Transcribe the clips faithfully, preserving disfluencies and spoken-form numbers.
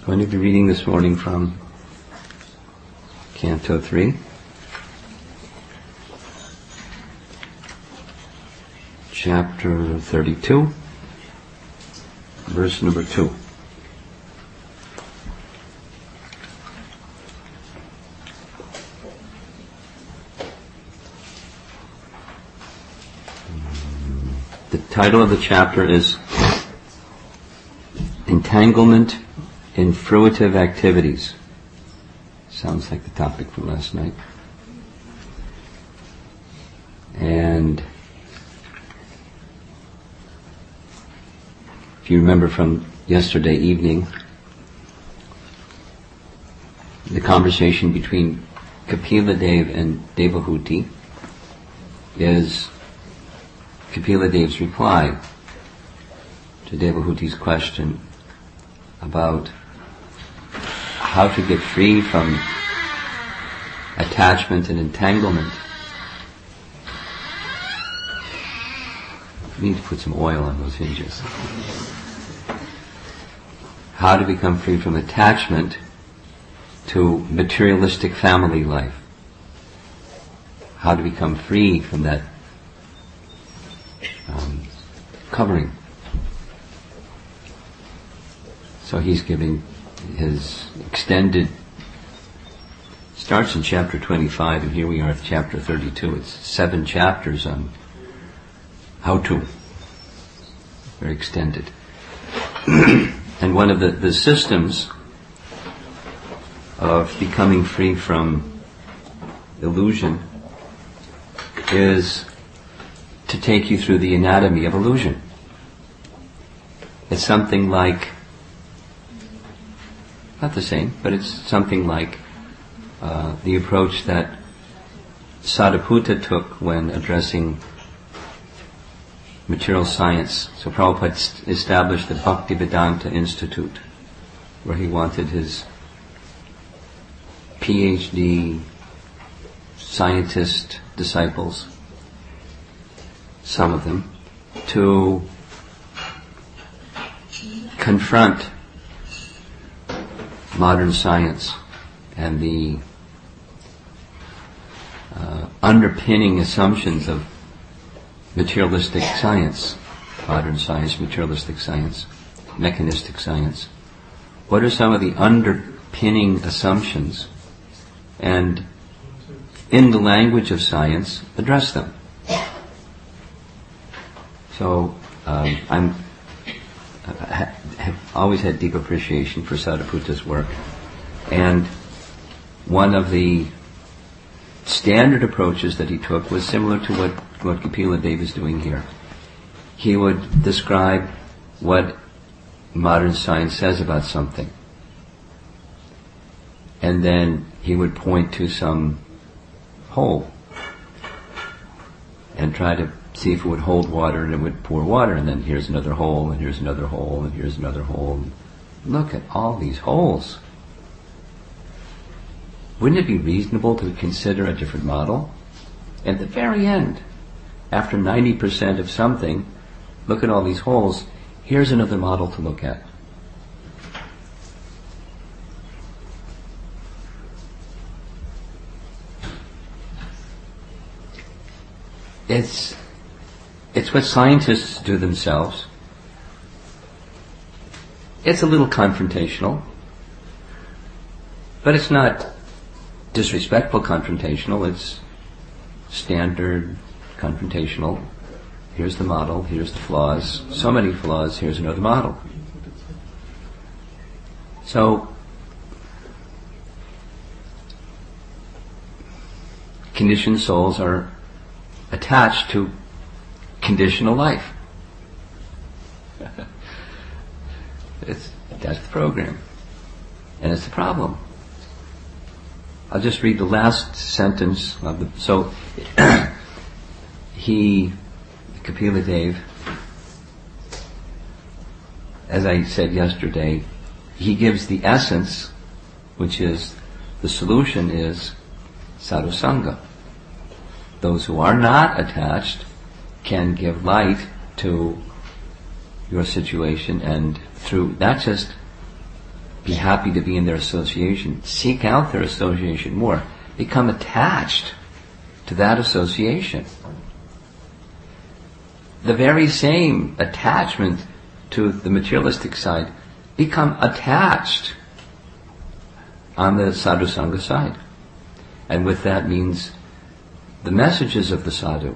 I'm going to be reading this morning from Canto three, chapter thirty-two, verse number two. The title of the chapter is Entanglement in Fruitive Activities. Sounds like the topic from last night. And if you remember from yesterday evening, the conversation between Kapila Dev and Devahuti is Kapila Dev's reply to Devahuti's question about how to get free from attachment and entanglement. We need to put some oil on those hinges. How to become free from attachment to materialistic family life. How to become free from that um, covering. So he's giving his extended, starts in chapter twenty-five, and here we are at chapter thirty-two. It's seven chapters on how to. Very extended. And one of the, the systems of becoming free from illusion is to take you through the anatomy of illusion. It's something like, not the same, but it's something like uh, the approach that Sadhaputta took when addressing material science. So Prabhupada st- established the Bhaktivedanta Institute, where he wanted his PhD scientist disciples, some of them, to confront modern science and the uh, underpinning assumptions of materialistic science, modern science, materialistic science, mechanistic science. What are some of the underpinning assumptions? And in the language of science, address them. So um, I'm I have always had deep appreciation for Sadhaputta's work, and one of the standard approaches that he took was similar to what, what Kapila Dev is doing here. He would describe what modern science says about something, and then he would point to some hole and try to see if it would hold water, and it would pour water, and then here's another hole, and here's another hole, and here's another hole. Look at all these holes. Wouldn't it be reasonable to consider a different model? At the very end, after ninety percent of something, look at all these holes, here's another model to look at. It's It's what scientists do themselves. It's a little confrontational, but it's not disrespectful confrontational. It's standard confrontational. Here's the model, here's the flaws. So many flaws, here's another model. So, conditioned souls are attached to conditional life. it's, that's the program. And it's the problem. I'll just read the last sentence of the... So, he, Kapila Dev, as I said yesterday, he gives the essence, which is, the solution is sadhusanga. Those who are not attached can give light to your situation, and through not just be happy to be in their association. Seek out their association more. Become attached to that association. The very same attachment to the materialistic side, become attached on the sadhu sangha side. And with that means the messages of the sadhu,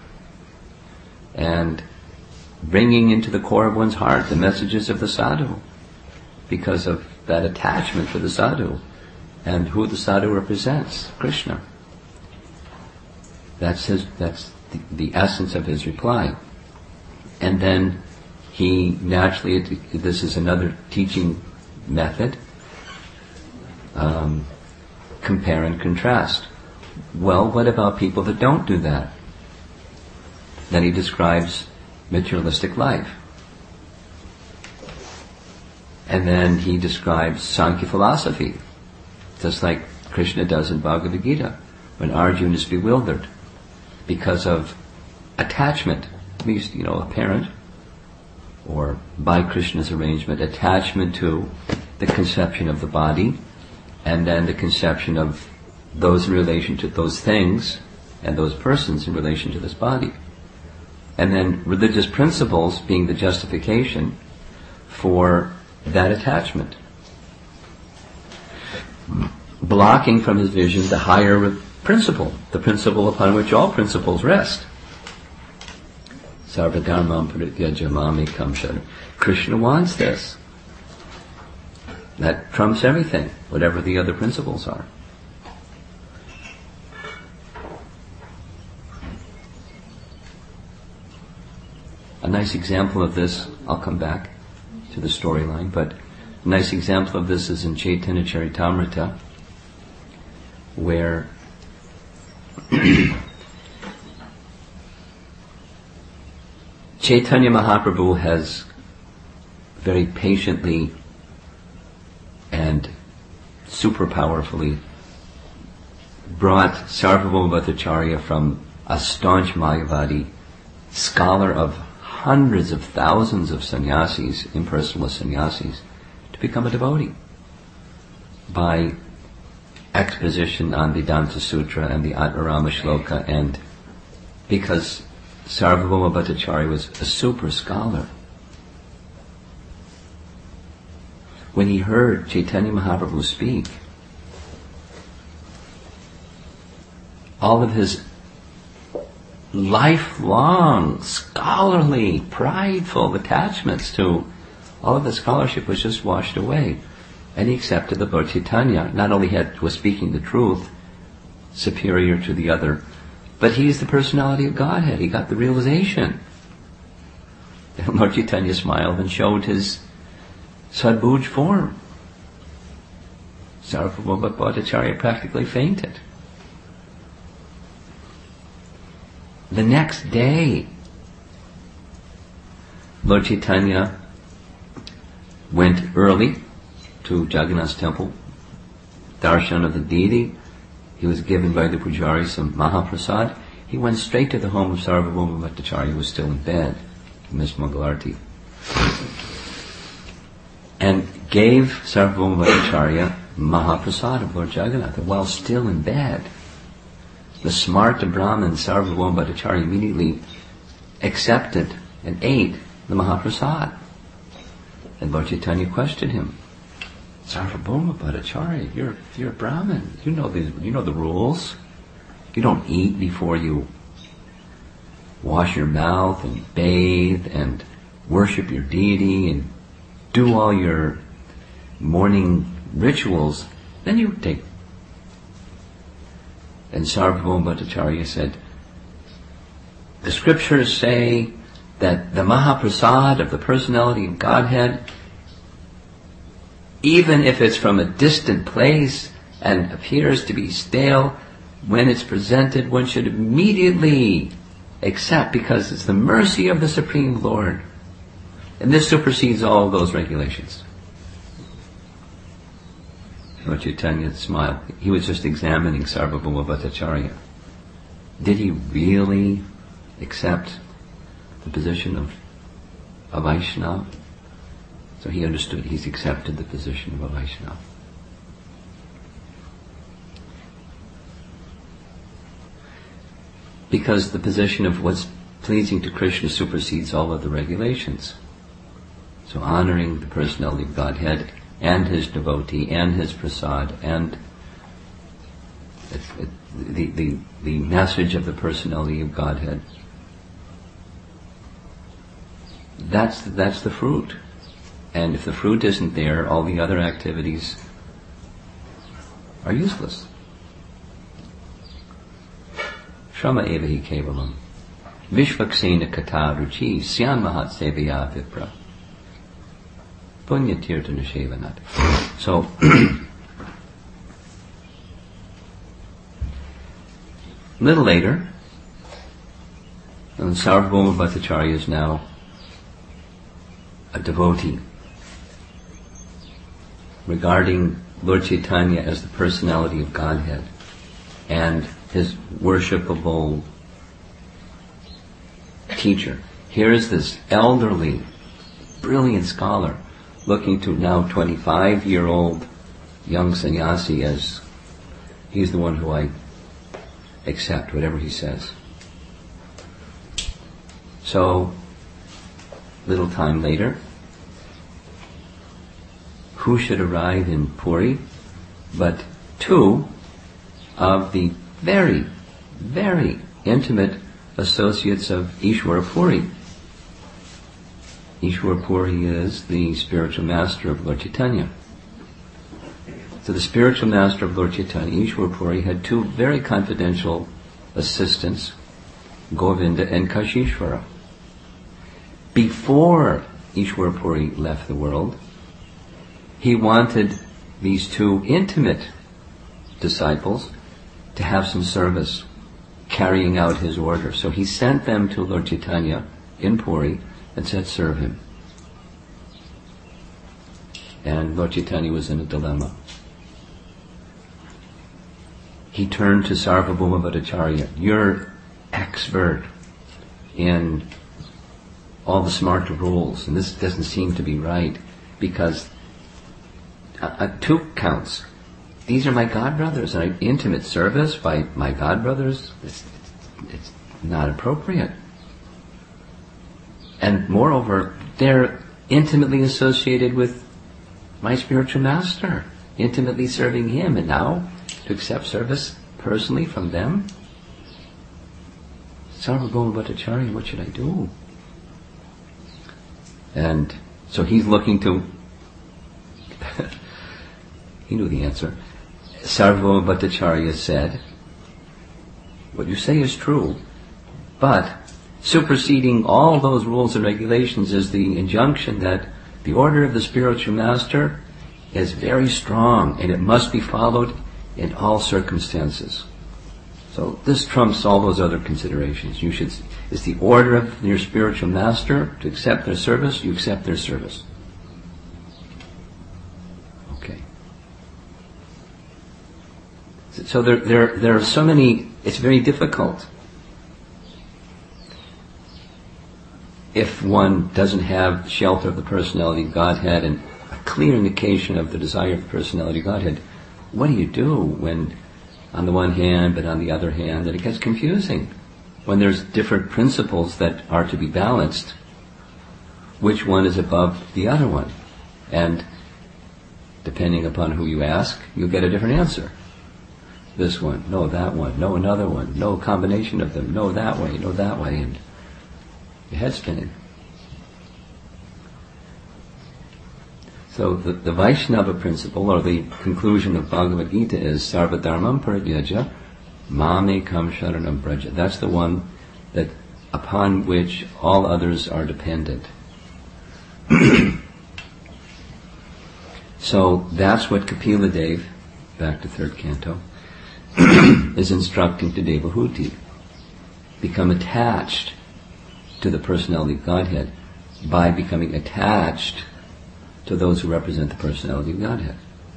and bringing into the core of one's heart the messages of the sadhu, because of that attachment to the sadhu and who the sadhu represents, Krishna. That's his. That's the, the essence of his reply. And then he naturally, this is another teaching method, um, compare and contrast. Well, what about people that don't do that? Then he describes materialistic life. And then he describes Sankhya philosophy, just like Krishna does in Bhagavad Gita, when Arjuna is bewildered because of attachment, at least, you know, apparent, or by Krishna's arrangement, attachment to the conception of the body, and then the conception of those in relation to those things, and those persons in relation to this body. And then religious principles being the justification for that attachment. Blocking from his vision the higher principle, the principle upon which all principles rest. Sarvadharmam parityajya mamekam sharanam. Krishna wants this. That trumps everything, whatever the other principles are. A nice example of this, I'll come back to the storyline, but a nice example of this is in Chaitanya Charitamrita, where Chaitanya Mahaprabhu has very patiently and super powerfully brought Sarvabhauma Bhattacharya from a staunch Mayavadi, scholar of hundreds of thousands of sannyasis, impersonalist sannyasis, to become a devotee by exposition on Vedanta Sutra and the Atmarama Shloka, and because Sarvabhauma Bhattacharya was a super scholar. When he heard Chaitanya Mahaprabhu speak, all of his lifelong, scholarly, prideful attachments to all of the scholarship was just washed away. And he accepted that Lord Chaitanya not only had, was speaking the truth, superior to the other, but he's the personality of Godhead. He got the realization. And Lord Chaitanya smiled and showed his Sadbhuj form. Sarvabhauma Bhattacharya practically fainted. The next day, Lord Chaitanya went early to Jagannath's temple, darshan of the deity. He was given by the pujari some Mahaprasad. He went straight to the home of Sarvabhauma Bhattacharya, who was still in bed, Miss Mangalarti, and gave Sarvabhauma Bhattacharya Mahaprasad of Lord Jagannath while still in bed. The Smarta Brahmin Sarvabhauma Bhattacharya immediately accepted and ate the Mahaprasad. And Lord Chaitanya questioned him. Sarvabhauma Bhattacharya, you're you're a Brahmin. You know the you know the rules. You don't eat before you wash your mouth and bathe and worship your deity and do all your morning rituals. Then you take. And Sarvabhauma Bhattacharya said, the scriptures say that the Mahaprasad of the personality of Godhead, even if it's from a distant place and appears to be stale, when it's presented, one should immediately accept, because it's the mercy of the Supreme Lord. And this supersedes all those regulations. Lord Chaitanya smiled. He was just examining Sarvabhauma Bhattacharya. Did he really accept the position of a Vaishnava? So he understood, he's accepted the position of a Vaishnava. Because the position of what's pleasing to Krishna supersedes all other regulations. So honoring the personality of Godhead and his devotee and his prasad and it, it, the, the, the message of the personality of Godhead, that's, that's the fruit. And if the fruit isn't there, all the other activities are useless. Shrama eva hi kevalam. Vishvaksena kata ruchi syan mahat sevaya vipra. Punya tirtha nishevanat. So, a little later, and Sarvabhauma Bhattacharya is now a devotee, regarding Lord Chaitanya as the personality of Godhead and his worshipable teacher. Here is this elderly, brilliant scholar looking to now twenty-five-year-old young sannyasi as he's the one who I accept, whatever he says. So, little time later, who should arrive in Puri but two of the very, very intimate associates of Ishwara Puri. Ishwara Puri is the spiritual master of Lord Chaitanya. So the spiritual master of Lord Chaitanya, Ishwara Puri, had two very confidential assistants, Govinda and Kashishvara. Before Ishwara Puri left the world, he wanted these two intimate disciples to have some service, carrying out his order. So he sent them to Lord Chaitanya in Puri and said, serve him. And Lord Chaitanya was in a dilemma. He turned to Sarvabhauma Bhattacharya. You're expert in all the smart rules, and this doesn't seem to be right, because uh, uh, two counts. These are my godbrothers, and intimate service by my godbrothers, it's, it's, it's not appropriate. And moreover, they're intimately associated with my spiritual master, intimately serving him, and now to accept service personally from them? Sarvabhauma Bhattacharya, what should I do? And so he's looking to, he knew the answer. Sarvabhauma Bhattacharya said, what you say is true, but superseding all those rules and regulations is the injunction that the order of the spiritual master is very strong and it must be followed in all circumstances. So this trumps all those other considerations. You should, it's the order of your spiritual master to accept their service, you accept their service. Okay. So there, there, there are so many, it's very difficult if one doesn't have shelter of the personality of Godhead and a clear indication of the desire of the personality of Godhead. What do you do when, on the one hand, but on the other hand, and it gets confusing when there's different principles that are to be balanced. Which one is above the other one? And depending upon who you ask, you'll get a different answer. This one, no, that one, no, another one, no, combination of them, no, that way, no, that way, and your head's spinning. So the, the Vaishnava principle, or the conclusion of Bhagavad Gita, is Sarva Dharmam Parityaja Mamekam Sharanam Braja. That's the one that upon which all others are dependent. So that's what Kapila Dev, back to third canto, is instructing to Devahuti. Become attached to the personality of Godhead by becoming attached to those who represent the personality of Godhead.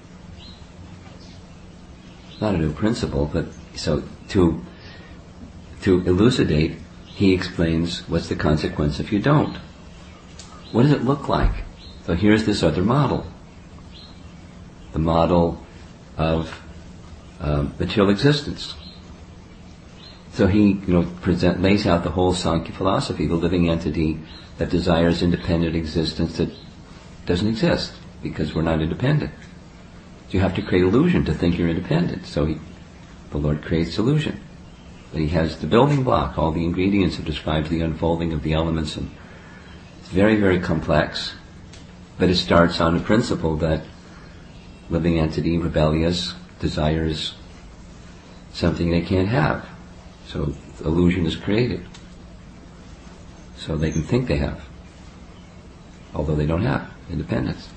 Not a new principle, but so to to elucidate, he explains what's the consequence if you don't. What does it look like So here's this other model, the model of uh, material existence. So he, you know, present, lays out the whole Sankhya philosophy, the living entity that desires independent existence that doesn't exist because we're not independent. So you have to create illusion to think you're independent. So he, the Lord creates illusion. But he has the building block, all the ingredients that describes the unfolding of the elements, and it's very, very complex. But it starts on the principle that living entity, rebellious, desires something they can't have. So illusion is created. So they can think they have, although they don't have independence.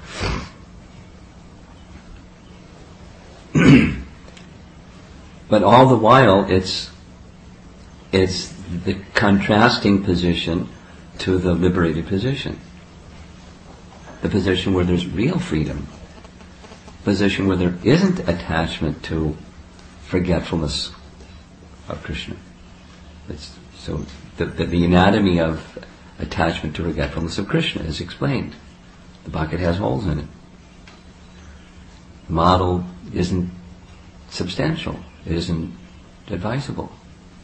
But all the while, it's it's the contrasting position to the liberated position. The position where there's real freedom. Position where there isn't attachment to forgetfulness of Krishna. It's, so the, the, the anatomy of attachment to forgetfulness of Krishna is explained. The bucket has holes in it. The model isn't substantial. It isn't advisable.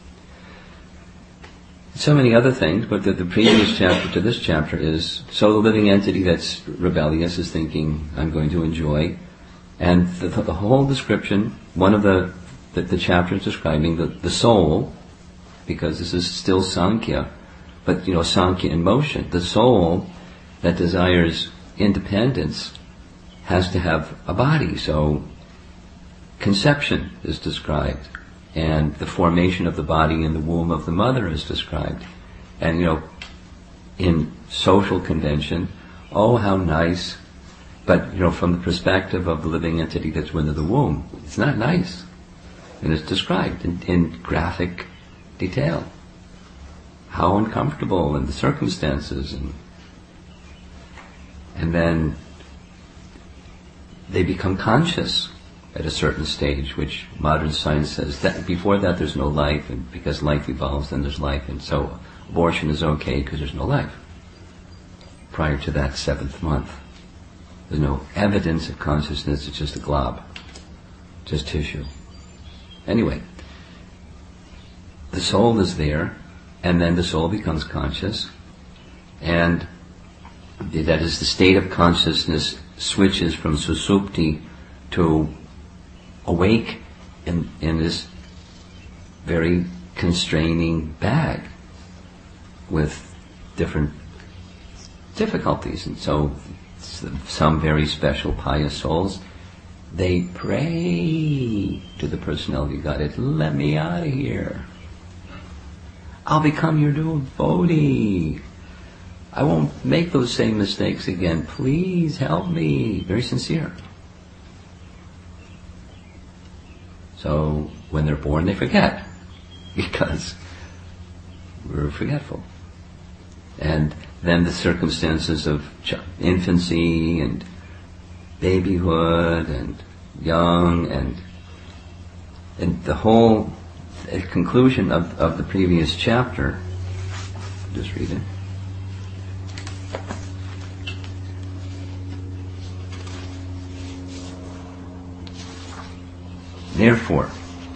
So many other things, but the, the previous chapter to this chapter is, so the living entity that's rebellious is thinking, I'm going to enjoy. And the, the, the whole description, one of the, the, the chapters describing the, the soul, because this is still Sankhya, but you know, Sankhya in motion. The soul that desires independence has to have a body. So conception is described, and the formation of the body in the womb of the mother is described. And you know, in social convention, oh how nice, but you know, from the perspective of the living entity that's within the womb, it's not nice. And it's described in, in graphic detail. How uncomfortable and the circumstances, and and then they become conscious at a certain stage, which modern science says that before that there's no life, and because life evolves then there's life, and so abortion is okay because there's no life. Prior to that seventh month, there's no evidence of consciousness, it's just a glob, just tissue. Anyway, the soul is there, and then the soul becomes conscious, and that is the state of consciousness switches from susupti to awake in, in this very constraining bag with different difficulties. And so some very special pious souls, they pray to the personality of Godhead, let me out of here. I'll become your devotee. I won't make those same mistakes again. Please help me. Very sincere. So when they're born, they forget, because we're forgetful. And then the circumstances of infancy and babyhood and young and and the whole conclusion of, of the previous chapter. Just read it. Therefore,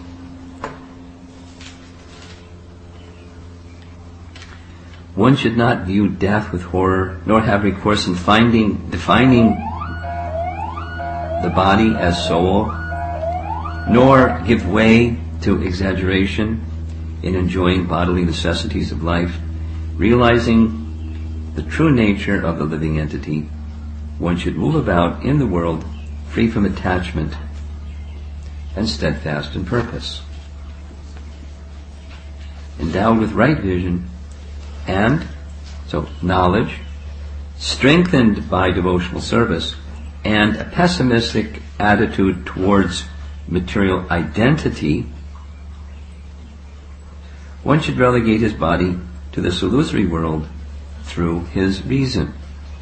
one should not view death with horror, nor have recourse in finding, defining the body as soul, nor give way to exaggeration in enjoying bodily necessities of life. Realizing the true nature of the living entity, one should move about in the world free from attachment and steadfast in purpose, endowed with right vision and, so knowledge, strengthened by devotional service, and a pessimistic attitude towards material identity. One should relegate his body to this illusory world through his reason.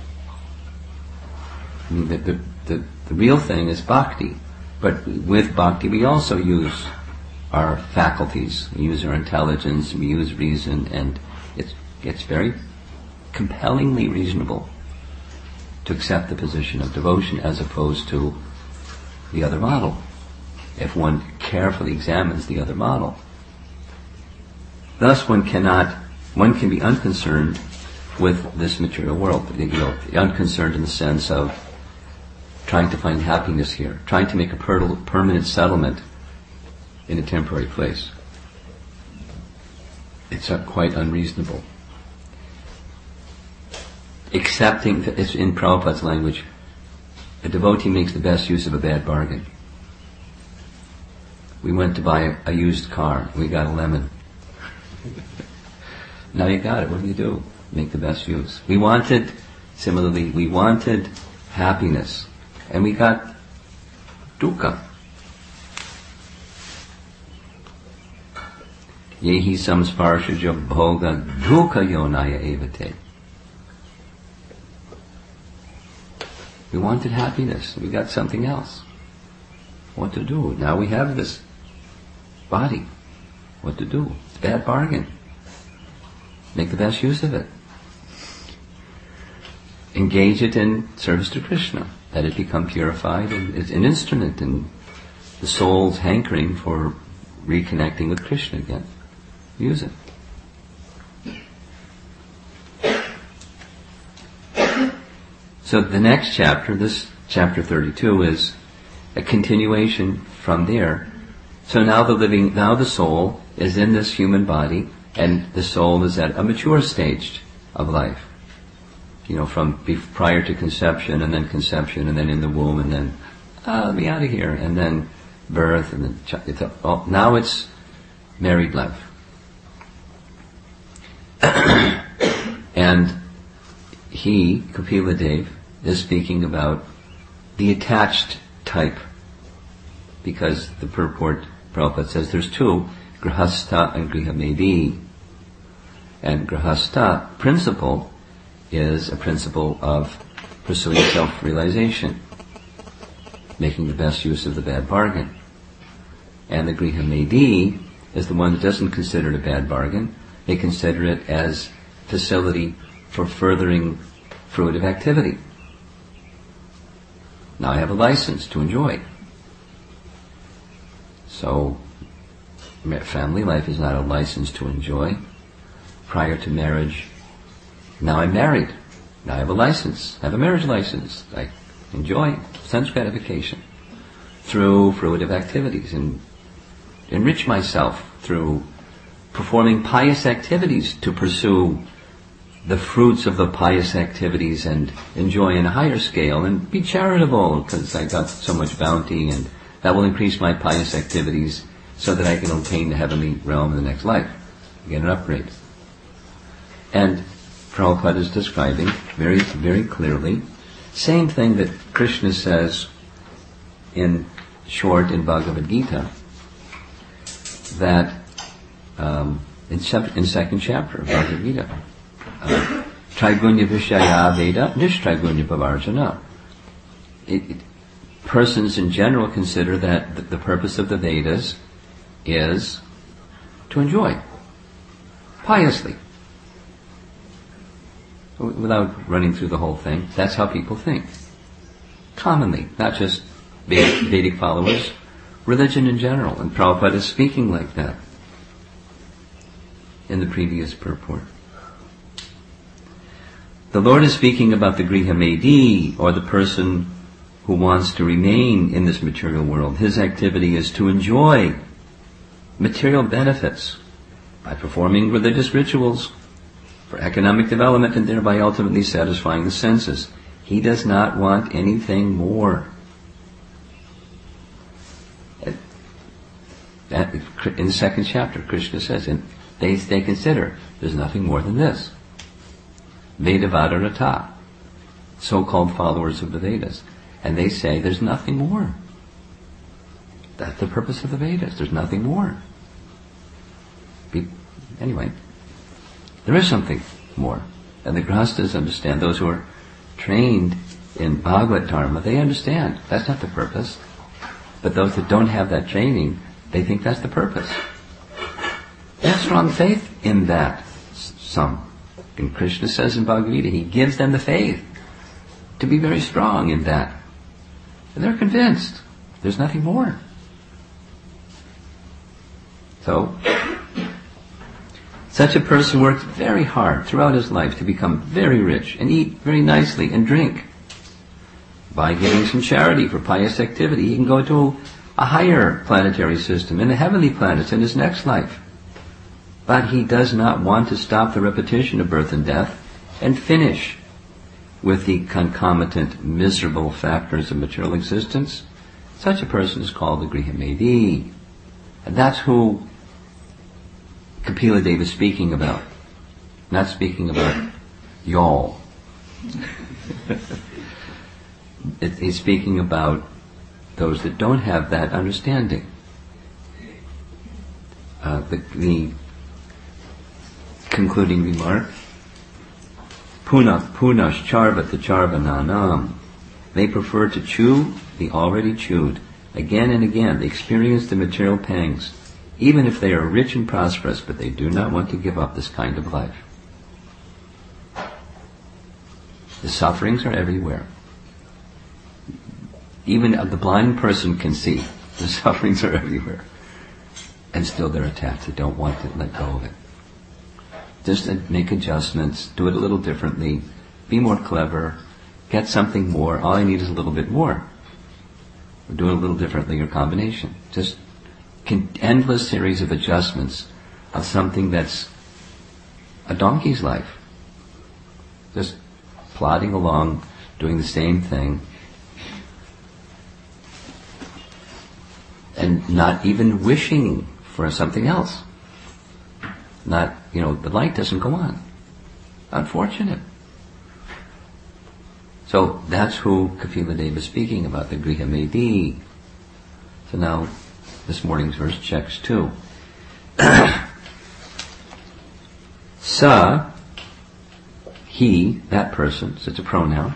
I mean, the, the, the, the real thing is bhakti. But with bhakti we also use our faculties, we use our intelligence, we use reason, and it's, it's very compellingly reasonable. to accept the position of devotion as opposed to the other model, if one carefully examines the other model. Thus one cannot, one can be unconcerned with this material world, you know, unconcerned in the sense of trying to find happiness here, trying to make a per- permanent settlement in a temporary place. It's uh, quite unreasonable. Accepting, it's in Prabhupada's language, a devotee makes the best use of a bad bargain. We went to buy a, a used car. We got a lemon. Now you got it. What do you do? Make the best use. We wanted, similarly, we wanted happiness. And we got dukkha. Yehi samsparshaja bhoga dukkha yonaya evate. We wanted happiness. We got something else. What to do? Now we have this body. What to do? It's a bad bargain. Make the best use of it. Engage it in service to Krishna. Let it become purified and is an instrument in the soul's hankering for reconnecting with Krishna again. Use it. So the next chapter, this chapter thirty-two, is a continuation from there. So now the living, now the soul is in this human body, and the soul is at a mature stage of life. You know, from be- prior to conception, and then conception, and then in the womb, and then, ah, let me out of here, and then birth, and then ch- it's a, oh, now it's married life. And he, Kapila Dev, is speaking about the attached type, because the purport, Prabhupada says there's two, grihastha and grihamedi. And grihastha principle is a principle of pursuing self-realization, making the best use of the bad bargain. And the grihamedi is the one that doesn't consider it a bad bargain. They consider it as facility for furthering fruitive activity. Now I have a license to enjoy. So, family life is not a license to enjoy. Prior to marriage, now I'm married. Now I have a license. I have a marriage license. I enjoy sense gratification through fruitive activities and enrich myself through performing pious activities to pursue the fruits of the pious activities and enjoy in a higher scale and be charitable because I got so much bounty, and that will increase my pious activities so that I can obtain the heavenly realm in the next life, get an upgrade. And Prabhupada is describing very, very clearly, same thing that Krishna says in short in Bhagavad Gita, that um, in, sep- in second chapter of Bhagavad Gita, uh, Traigunya Vishaya Veda, Nishtraigunya Pavarjana. It, it, persons in general consider that the, the purpose of the Vedas is to enjoy, piously. Without running through the whole thing, that's how people think. Commonly, not just Vedic followers, religion in general. And Prabhupada is speaking like that in the previous purport. The Lord is speaking about the Grihamedi, or the person who wants to remain in this material world. His activity is to enjoy material benefits by performing religious rituals for economic development and thereby ultimately satisfying the senses. He does not want anything more. That, in the second chapter, Krishna says, and they, they consider there's nothing more than this. Vedavada Rata, so-called followers of the Vedas. And they say there's nothing more. That's the purpose of the Vedas. There's nothing more. Be, anyway, there is something more. And the Grihastas understand, those who are trained in Bhagavad Dharma, they understand that's not the purpose. But those that don't have that training, they think that's the purpose. They have strong faith in that, some. And Krishna says in Bhagavad Gita, he gives them the faith to be very strong in that. And they're convinced there's nothing more. So, such a person works very hard throughout his life to become very rich and eat very nicely and drink. By giving some charity for pious activity, he can go to a higher planetary system in the heavenly planets in his next life. But he does not want to stop the repetition of birth and death and finish with the concomitant miserable factors of material existence. Such a person is called a Grihamedi. And that's who Kapila Deva is speaking about. Not speaking about y'all. it, he's speaking about those that don't have that understanding. Uh, the, the concluding remark, Punah punash charvat charvananam. They prefer to chew the already chewed. Again and again, they experience the material pangs, even if they are rich and prosperous, but they do not want to give up this kind of life. The sufferings are everywhere. Even the blind person can see the sufferings are everywhere. And still they're attached. They don't want to let go of it. Just make adjustments, do it a little differently, be more clever, get something more. All I need is a little bit more. Or do it a little differently, or combination. Just an endless series of adjustments of something that's a donkey's life. Just plodding along, doing the same thing, and not even wishing for something else. Not, you know, the light doesn't go on. Unfortunate. So that's who Kapila Deva is speaking about, the Grihamedi. So now, this morning's verse checks too. Sa, he, that person, so it's a pronoun.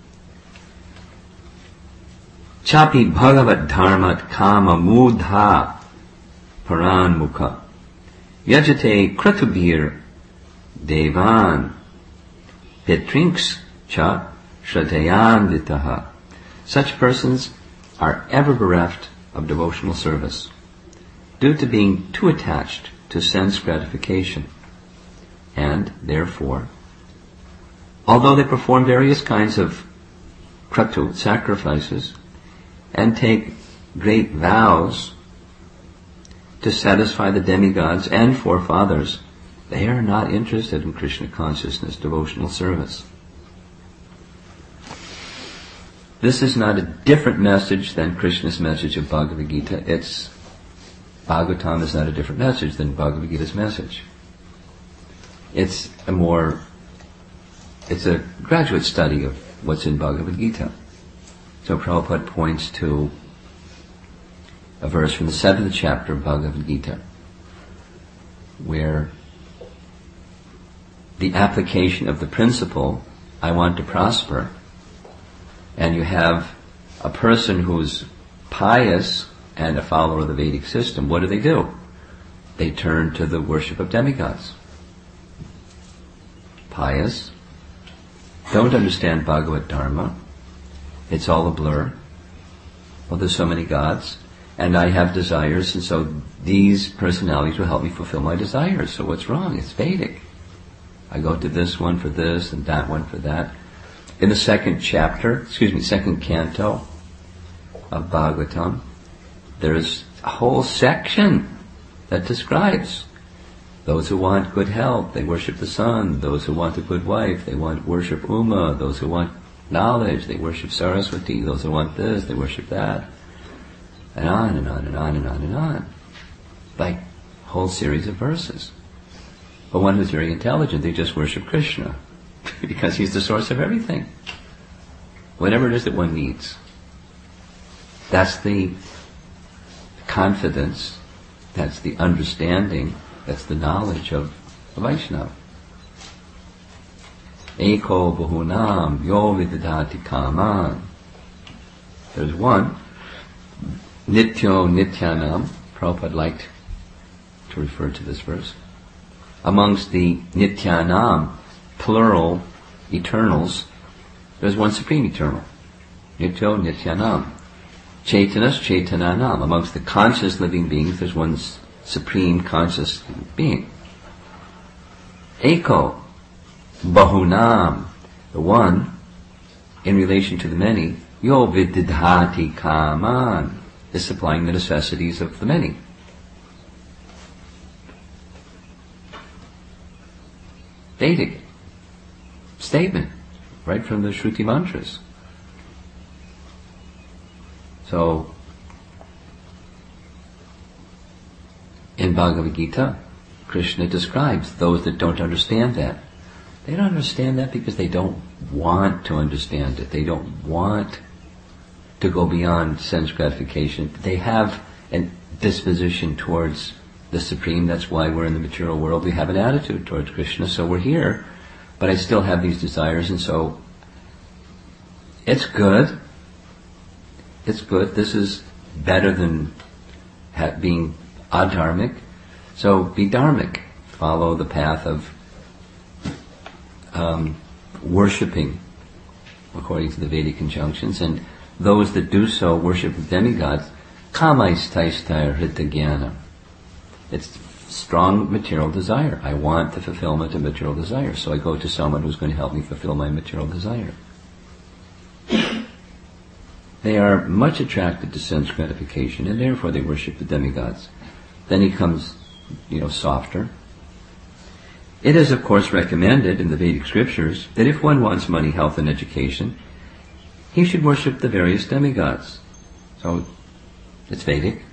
Chapi bhagavat dharmat kama mudha paran mukha. Yajate kratubir devan petrinks cha shratayanditaha. Such persons are ever bereft of devotional service, due to being too attached to sense gratification. And, therefore, although they perform various kinds of kratu, sacrifices, and take great vows to satisfy the demigods and forefathers, they are not interested in Krishna consciousness, devotional service. This is not a different message than Krishna's message of Bhagavad Gita. It's, Bhagavatam is not a different message than Bhagavad Gita's message. It's a more, it's a graduate study of what's in Bhagavad Gita. So Prabhupada points to a verse from the seventh chapter of Bhagavad Gita, where the application of the principle, I want to prosper, and you have a person who's pious and a follower of the Vedic system, what do they do? They turn to the worship of demigods. Pious, don't understand Bhagavad Dharma, it's all a blur. Well, there's so many gods, and I have desires, and so these personalities will help me fulfill my desires. So what's wrong? It's Vedic. I go to this one for this and that one for that. In the second chapter, excuse me, second canto of Bhagavatam, there's a whole section that describes those who want good health, they worship the sun. Those who want a good wife, they want worship Uma. Those who want knowledge, they worship Saraswati. Those who want this, they worship that. And on and on and on and on and on. Like a whole series of verses. But one who's very intelligent, they just worship Krishna. Because he's the source of everything. Whatever it is that one needs. That's the confidence, that's the understanding, that's the knowledge of a Vaishnava. Eko bahunam yo vidadati kaman. There's one. Nityo nityanam. Prabhupada liked to refer to this verse. Amongst the nityanam, plural eternals, There's one Supreme Eternal. Nityo Nityanam. Chaitanas Chaitananam. Amongst the conscious living beings, there's one Supreme Conscious Being. Eko Bahunam. The one, in relation to the many, Yo Vididhati Kaman, is supplying the necessities of the many. Vedic statement, right from the Shruti mantras. So, in Bhagavad Gita, Krishna describes those that don't understand that. They don't understand that because they don't want to understand it. They don't want to go beyond sense gratification. They have a disposition towards the Supreme. That's why we're in the material world. We have an attitude towards Krishna, so we're here. But I still have these desires, and so it's good. It's good. This is better than ha- being adharmic. So be dharmic. Follow the path of um, worshipping according to the Vedic injunctions, and those that do so worship the demigods. Kamaistaistai hritagyana. It's strong material desire. I want the fulfillment of material desire, so I go to someone who's going to help me fulfill my material desire. They are much attracted to sense gratification, and therefore they worship the demigods. Then he comes, you know, softer. It is, of course, recommended in the Vedic scriptures that if one wants money, health, and education, he should worship the various demigods. So, it's Vedic.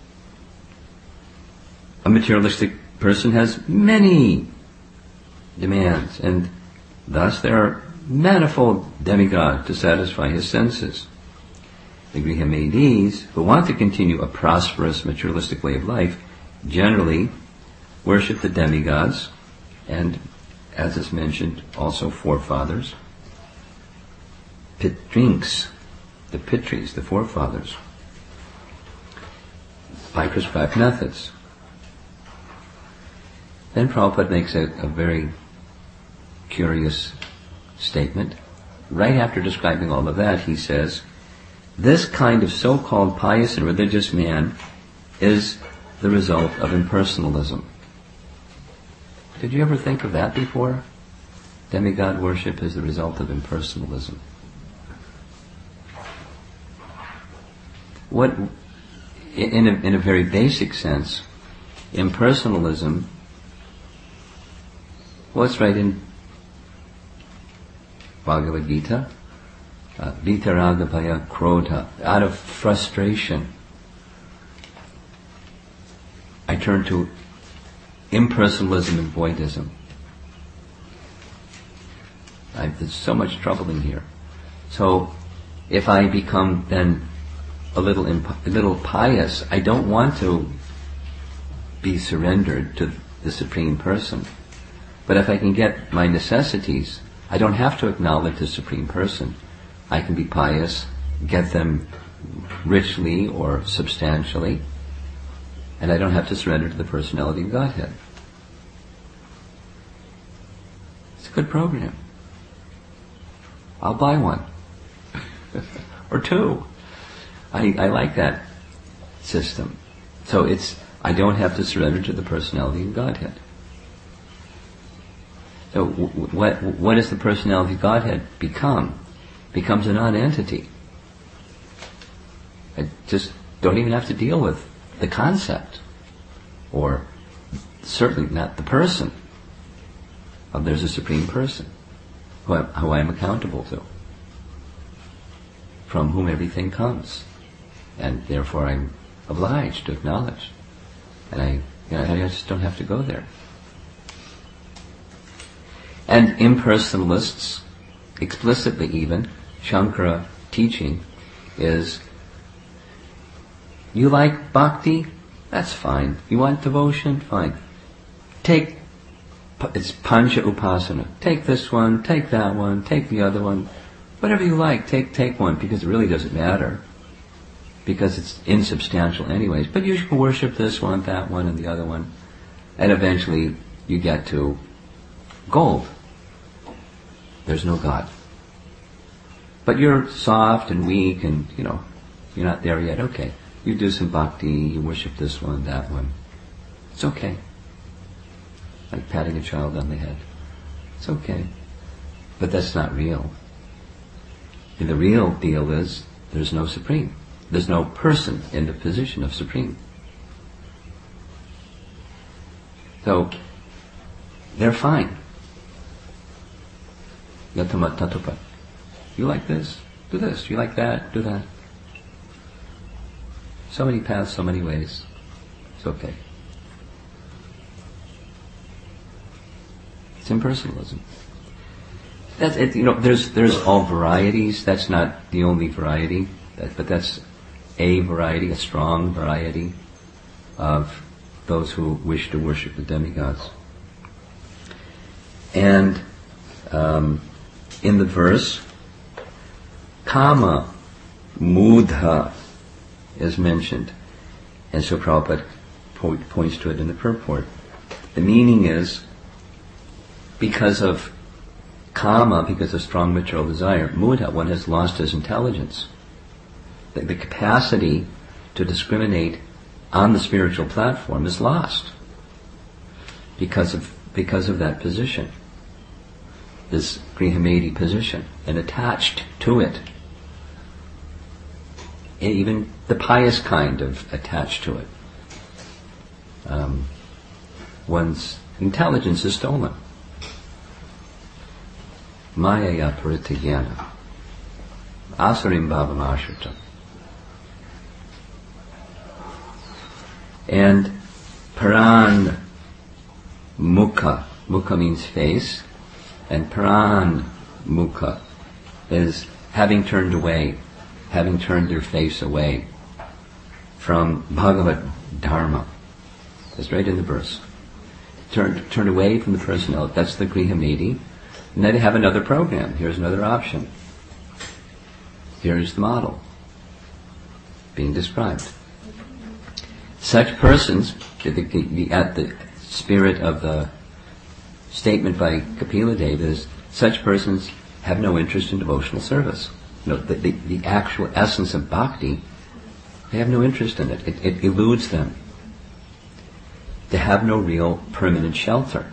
A materialistic person has many demands, and thus there are manifold demigods to satisfy his senses. The Grihamedis, who want to continue a prosperous materialistic way of life, generally worship the demigods, and, as is mentioned, also forefathers. Pitrinks, the Pitris, the forefathers, by prescribed methods. Then Prabhupada makes a, a very curious statement. Right after describing all of that, he says, this kind of so-called pious and religious man is the result of impersonalism. Did you ever think of that before? Demigod worship is the result of impersonalism. What, in a, in a very basic sense, impersonalism, what's right in Bhagavad Gita? Uh, Vitaraga Bhaya Krodha. Out of frustration, I turn to impersonalism and voidism. I, there's so much trouble in here. So, if I become then a little imp- a little pious, I don't want to be surrendered to the Supreme Person. But if I can get my necessities, I don't have to acknowledge the Supreme Person. I can be pious, get them richly or substantially, and I don't have to surrender to the personality of Godhead. It's a good program. I'll buy one. Or two. I, I like that system. So it's, I don't have to surrender to the personality of Godhead. So w- what what does the personality of Godhead become? Becomes a non-entity. I just don't even have to deal with the concept, or certainly not the person of there's a Supreme Person who I, who I am accountable to, from whom everything comes, and therefore I'm obliged to acknowledge. And I, you know, I just don't have to go there. And impersonalists, explicitly even, Shankara teaching is, you like bhakti? That's fine. You want devotion? Fine. Take, it's Pancha Upasana. Take this one, take that one, take the other one. Whatever you like, take take one, because it really doesn't matter. Because it's insubstantial anyways. But you should worship this one, that one, and the other one. And eventually you get to gold. There's no God. but you're soft and weak and, you know, you're not there yet. Okay. You do some bhakti, you worship this one, that one. It's okay. Like patting a child on the head. It's okay. But that's not real. And the real deal is there's no supreme. There's no person in the position of supreme. So, they're fine. Yatamat tatupa. You like this? Do this. You like that? Do that. So many paths, so many ways. It's okay. It's impersonalism. That's it. You know, there's there's all varieties. That's not the only variety, that, but that's a variety, a strong variety of those who wish to worship the demigods. And um, in the verse, kama, mudha is mentioned, and so Prabhupada po- points to it in the purport. The meaning is, because of kama, because of strong material desire, mudha, one has lost his intelligence. The, the capacity to discriminate on the spiritual platform is lost because of because of that position, this grihamedi position, and attached to it. Even the pious kind of attached to it. Um, one's intelligence is stolen. Mayaya paritagyana. Asarim bhavam ashrita. And paran mukha. Mukha means face. And paran mukha is having turned away, having turned their face away from Bhagavad Dharma. That's right in the verse. Turned turned away from the personality. That's the grihamedi. And then they have another program. Here's another option. Here's the model being described. Such persons, the, the, the, at the spirit of the statement by Kapila Deva is, such persons have no interest in devotional service. You know, the, the, the actual essence of bhakti, they have no interest in it. It, it eludes them. They have no real permanent shelter.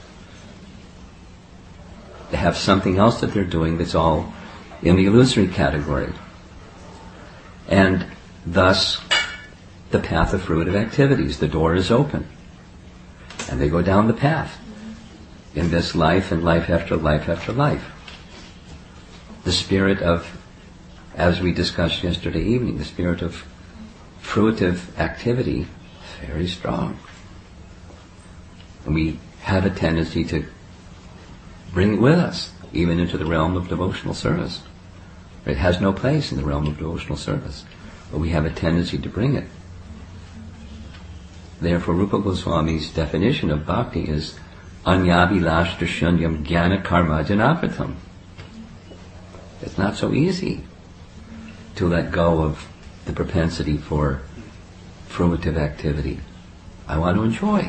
They have something else that they're doing that's all in the illusory category. And thus, the path of fruitive activities, the door is open. And they go down the path in this life and life after life after life. The spirit of, as we discussed yesterday evening, the spirit of fruitive activity, very strong. And we have a tendency to bring it with us, even into the realm of devotional service. It has no place in the realm of devotional service, but we have a tendency to bring it. Therefore, Rupa Goswami's definition of bhakti is anyabhilash shunyam jnana karma janapratam. It's not so easy to let go of the propensity for fruitive activity. I want to enjoy.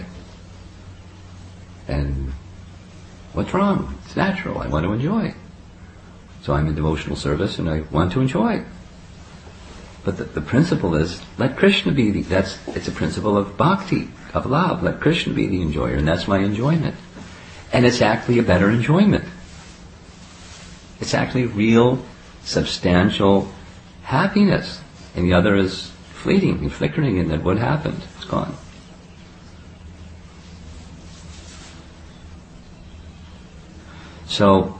And what's wrong? It's natural. I want to enjoy. So I'm in devotional service and I want to enjoy. But the, the principle is, let Krishna be the, that's, it's a principle of bhakti, of love. Let Krishna be the enjoyer, and that's my enjoyment. And it's actually a better enjoyment. It's actually real, substantial happiness. And the other is fleeting and flickering, and then what happened? It's gone. So,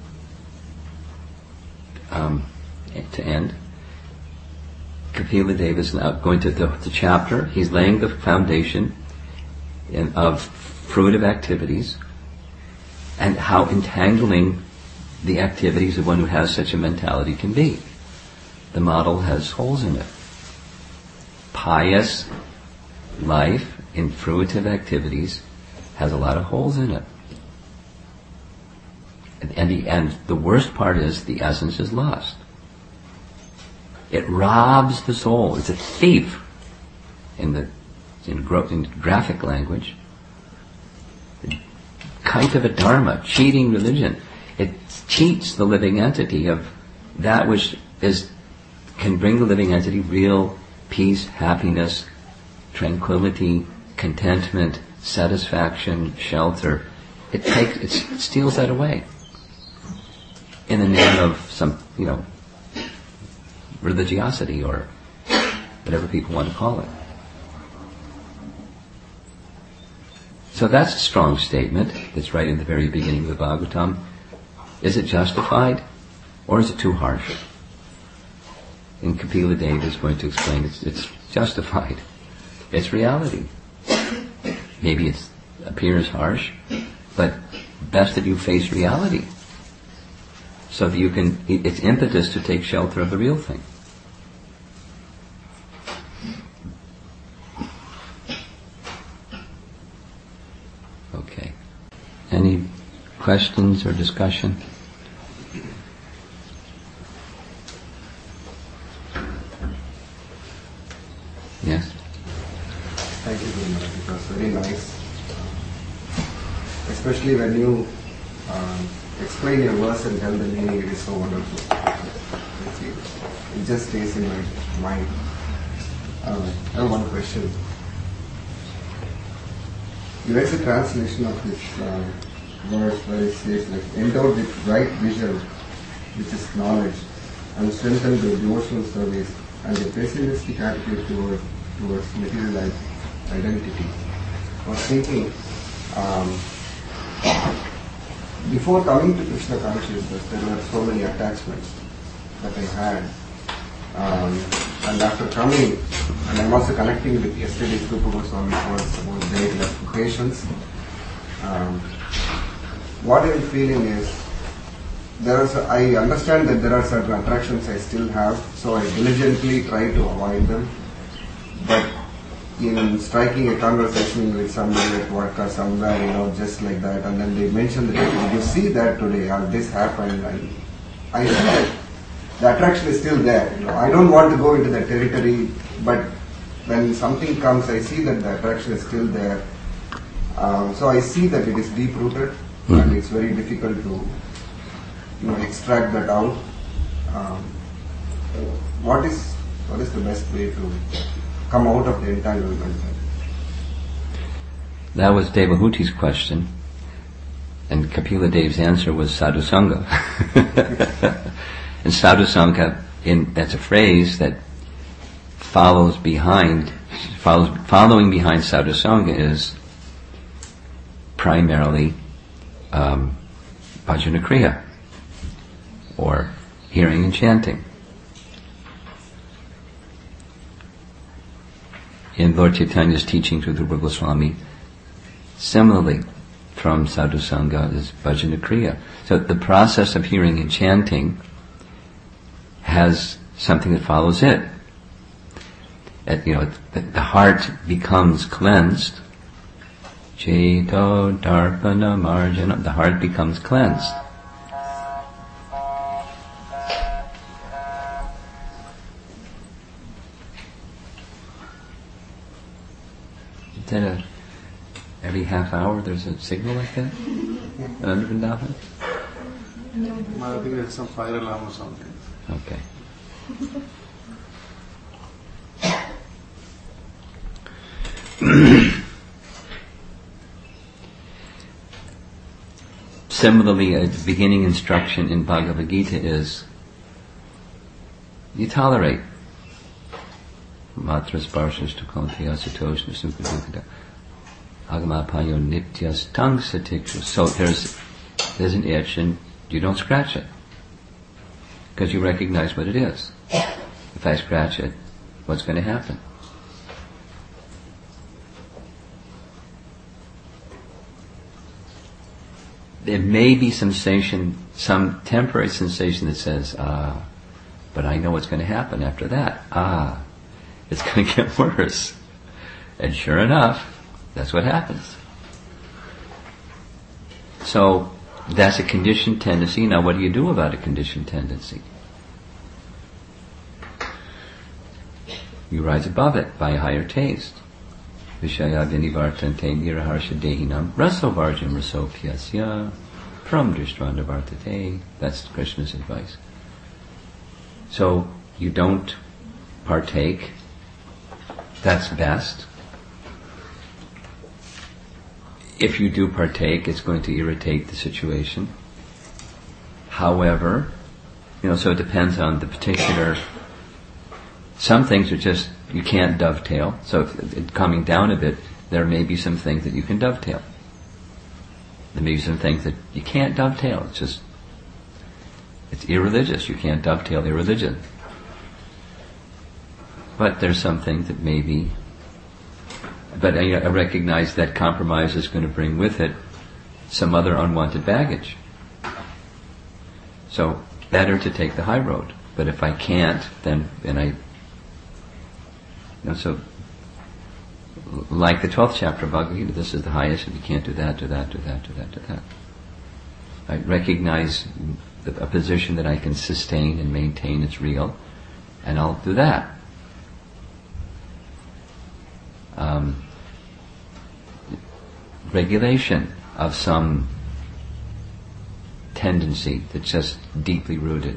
um, to end, Kapila Deva is now going to the, the chapter. He's laying the foundation in, of fruitive activities and how entangling the activities of one who has such a mentality can be. The model has holes in it. Pious life in fruitive activities has a lot of holes in it. And, and, the, and the worst part is the essence is lost. It robs the soul. It's a thief in the in, gro- in graphic language. Kaitava dharma, cheating religion. It cheats the living entity of that which is can bring the living entity real peace, happiness, tranquility, contentment, satisfaction, shelter, it takes, it steals that away in the name of some, you know, religiosity or whatever people want to call it. So that's a strong statement. That's right in the very beginning of the Bhagavatam. Is it justified or is it too harsh? And Kapila Deva is going to explain it's, it's justified. It's reality. Maybe it appears harsh, but best that you face reality so that you can, it's impetus to take shelter of the real thing. Okay. Any questions or discussion? Yes? Thank you very much. It was very nice. Especially when you um, explain your verse and tell the meaning, it is so wonderful. It just stays in my mind. Um, I have one question. There is a translation of this uh, verse where it says, like, endowed with right vision, which is knowledge, and strengthened with devotional service, and a pessimistic attitude toward, towards material identity. I was thinking, um, before coming to Krishna consciousness, there were so many attachments that I had. Um, and after coming, and I'm also connecting with yesterday's Rupa Goswami words about their patience. Um, what I'm feeling is, there is a, I understand that there are certain attractions I still have, so I diligently try to avoid them. But in striking a conversation with somebody at work or somewhere, you know, just like that, and then they mention that, did you see that today, or this happened, and I see that the attraction is still there. You know, I don't want to go into that territory, but when something comes, I see that the attraction is still there. Um, so I see that it is deep-rooted, mm-hmm. and it's very difficult to, you know, extract that out. Um, what is what is the best way to come out of the entanglement? That was Devahuti's question, and Kapila Dev's answer was sadhusanga. And sadhusanga, in that's a phrase that follows behind, follows following behind sadhusanga is primarily um, bhajana kriya, or hearing and chanting. In Lord Chaitanya's teaching to the Rupa Goswami, similarly, from sadhusanga is bhajana kriya. So the process of hearing and chanting has something that follows it. At, you know, the, the heart becomes cleansed. Ceto darpana marjana. The heart becomes cleansed. Is that a, every half hour there's a signal like that? Under Vrindavan? I think it's some fire alarm or something. Okay. Similarly, a beginning instruction in Bhagavad Gita is you tolerate. Matras parshas to konteya satoshna sukadukada agamapayo nityas tang satikshu. So there's there's an itch and you don't scratch it because you recognize what it is. If I scratch it, what's going to happen? There may be sensation, some temporary sensation that says, ah, but I know what's going to happen after that. Ah, it's going to get worse. And sure enough, that's what happens. So, that's a conditioned tendency. Now what do you do about a conditioned tendency? You rise above it by a higher taste. Vishaya vinivartante niraharsha dehinam raso varjam rasopyasya pram drishtanda vartate. That's Krishna's advice. So you don't partake. That's best. If you do partake, it's going to irritate the situation. However, you know, so it depends on the particular. Some things are just, you can't dovetail. So if it, coming down a bit, there may be some things that you can dovetail. There may be some things that you can't dovetail. It's just, it's irreligious. You can't dovetail irreligion. But there's some things that maybe, but I, I recognize that compromise is going to bring with it some other unwanted baggage. So, better to take the high road. But if I can't, then, then I, you know, so, like the twelfth chapter of Bhagavad Gita, this is the highest, if you can't do that, do that, do that, do that, do that. I recognize the, a position that I can sustain and maintain, it's real, and I'll do that. Um, regulation of some tendency that's just deeply rooted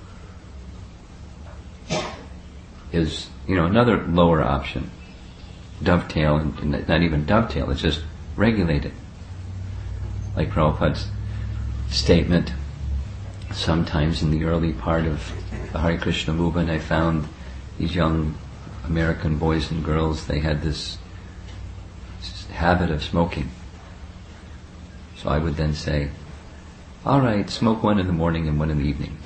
is, you know, another lower option. Dovetail, and not even dovetail, it's just regulate it. Like Prabhupada's statement, sometimes in the early part of the Hare Krishna movement, I found these young American boys and girls, they had this habit of smoking. So I would then say, all right, smoke one in the morning and one in the evening.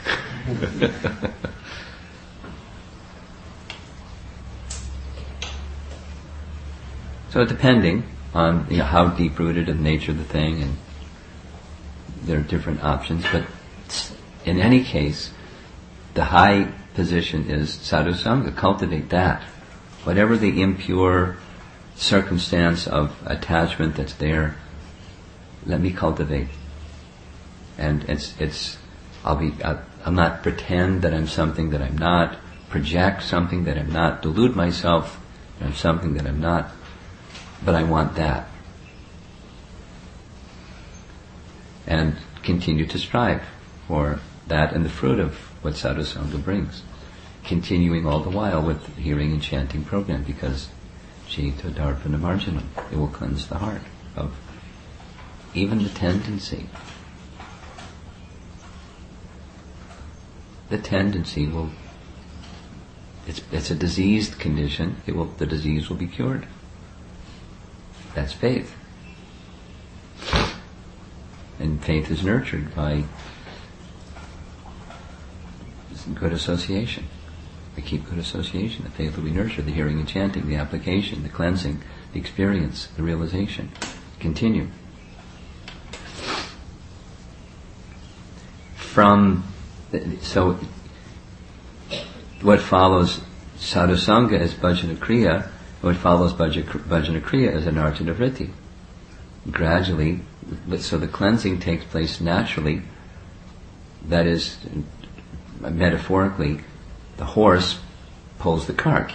So depending on, you know, how deep-rooted in the nature of the thing, and there are different options, but in any case, the high position is sadhu sangha. Cultivate that. Whatever the impure circumstance of attachment that's there, let me cultivate. And it's, it's, I'll be, I'll, I'll not pretend that I'm something that I'm not, project something that I'm not, delude myself that I'm something that I'm not, but I want that. And continue to strive for that and the fruit of what sadhu sangha brings. Continuing all the while with the hearing and chanting program, because Jita Darpana Marjanam, it will cleanse the heart of even the tendency. The tendency will, it's, it's a diseased condition, it will, the disease will be cured. That's faith. And faith is nurtured by good association. We keep good association. The faith will be nurtured. The hearing and chanting, the application, the cleansing, the experience, the realization. Continue. From, so, what follows sadhu sangha is bhajana kriya. What follows bhajana kriya is anartha vritti. Gradually, so the cleansing takes place naturally. That is, metaphorically, the horse pulls the cart.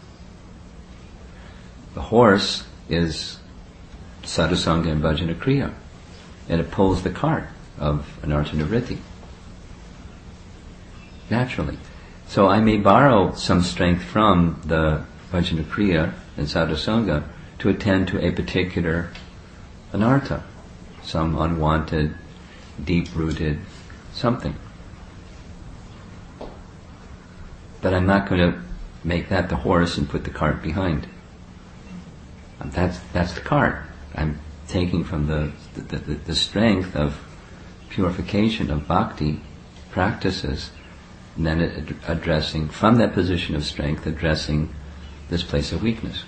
The horse is sadhu sangha and bhajana kriya, and it pulls the cart of anartha vritti. Naturally. So I may borrow some strength from the bhajana kriya and sadhu sangha to attend to a particular anartha, some unwanted, deep-rooted something. But I'm not going to make that the horse and put the cart behind. And that's that's the cart. I'm taking from the the, the the strength of purification of bhakti practices, and then ad- addressing from that position of strength, addressing this place of weakness.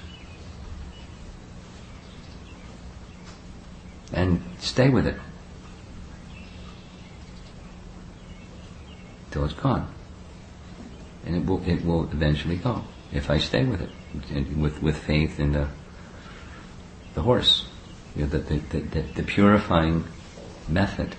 And stay with it till it's gone. And it will it will eventually go if I stay with it, and with with faith in the the horse, you know, the, the, the, the purifying method.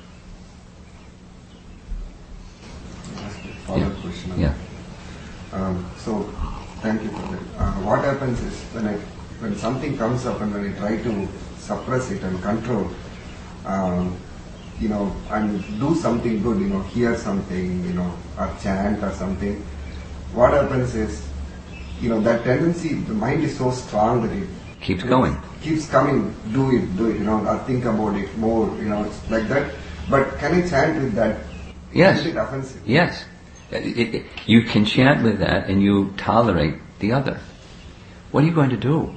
Follow-up Yeah. question. Yeah. Um, so, thank you for that. Uh, what happens is when I when something comes up and when I try to suppress it and control, um, you know, and do something good, you know, hear something, you know, or chant or something, what happens is, you know, that tendency, the mind is so strong that it Keeps going. Keeps coming, do it, do it, you know, or think about it more, you know, it's like that. But can I chant with that? Yes. Is it offensive? Yes. It, it, you can chant with that and you tolerate the other. What are you going to do?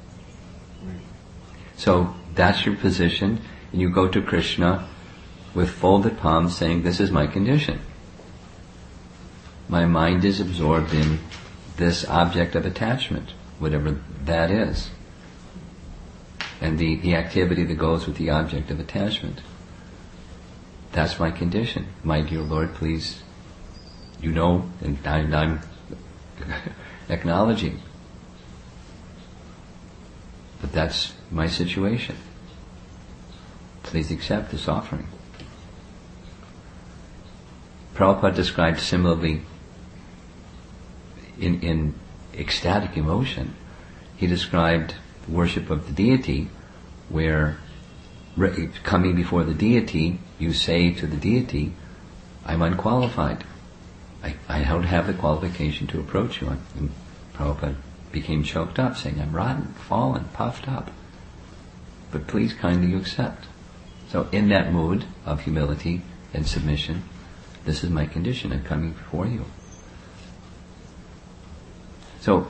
So that's your position, and you go to Krishna with folded palms saying, this is my condition. My mind is absorbed in this object of attachment, whatever that is. And the, the activity that goes with the object of attachment. That's my condition. My dear Lord, please, you know, and, I, and I'm acknowledging. But that's my situation. Please accept this offering. Prabhupada described similarly in, in ecstatic emotion. He described worship of the deity, where re- coming before the deity, you say to the deity, I'm unqualified. I, I don't have the qualification to approach you. And Prabhupada became choked up, saying, I'm rotten, fallen, puffed up. But please kindly accept. So in that mood of humility and submission, this is my condition, I'm coming before you. So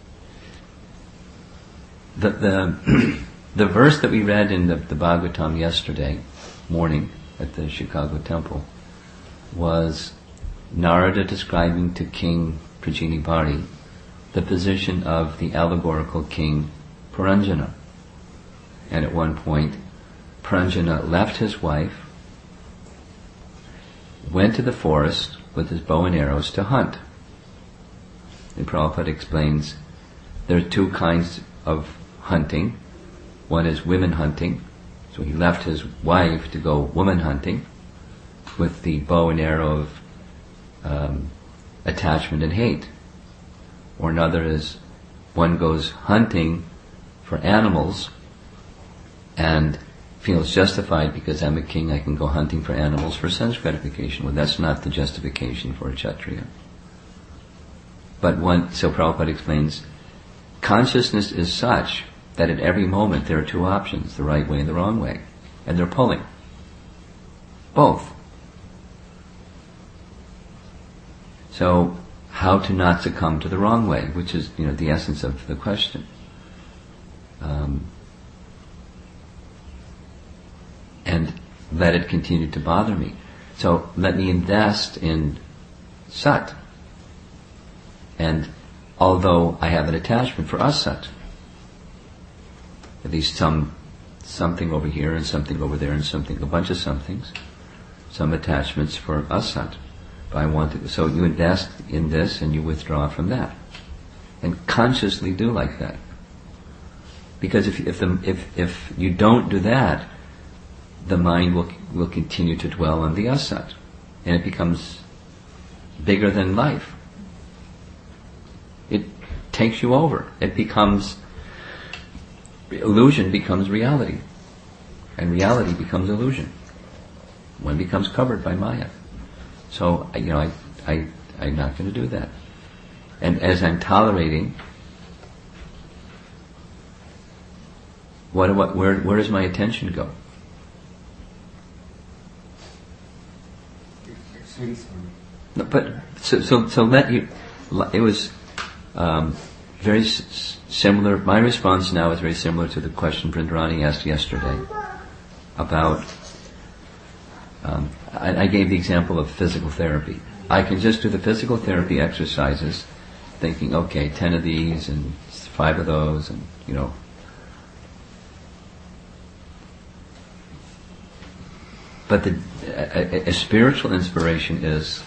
The the, the verse that we read in the, the Bhagavatam yesterday morning at the Chicago temple was Narada describing to King Prajinibhari the position of the allegorical king Puranjana. And at one point, Puranjana left his wife, went to the forest with his bow and arrows to hunt. And Prabhupada explains there are two kinds of hunting. One is women hunting. So he left his wife to go woman hunting with the bow and arrow of um, attachment and hate. Or another is one goes hunting for animals and feels justified because I'm a king, I can go hunting for animals for sense gratification. Well, that's not the justification for a Kshatriya. But one, so Prabhupada explains, consciousness is such that at every moment there are two options, the right way and the wrong way. And they're pulling. Both. So, how to not succumb to the wrong way, which is, you know, the essence of the question. Um, and let it continue to bother me. So, let me invest in Sat. And although I have an attachment for Asat, at least some something over here and something over there and something, a bunch of somethings, some attachments for Asat. But I want to, so you invest in this and you withdraw from that. And consciously do like that. Because if if the, if if you don't do that, the mind will will continue to dwell on the Asat. And it becomes bigger than life. It takes you over. It becomes, illusion becomes reality. And reality becomes illusion. One becomes covered by Maya. So, you know, I, I, I'm not going to do that. And as I'm tolerating, what, what, where, where does my attention go? No, but so, so, so let you. It was um, very s- similar. My response now is very similar to the question Vrindarani asked yesterday about. Um, I, I gave the example of physical therapy. I can just do the physical therapy exercises, thinking, okay, ten of these and five of those, and you know. But the, a, a spiritual inspiration is.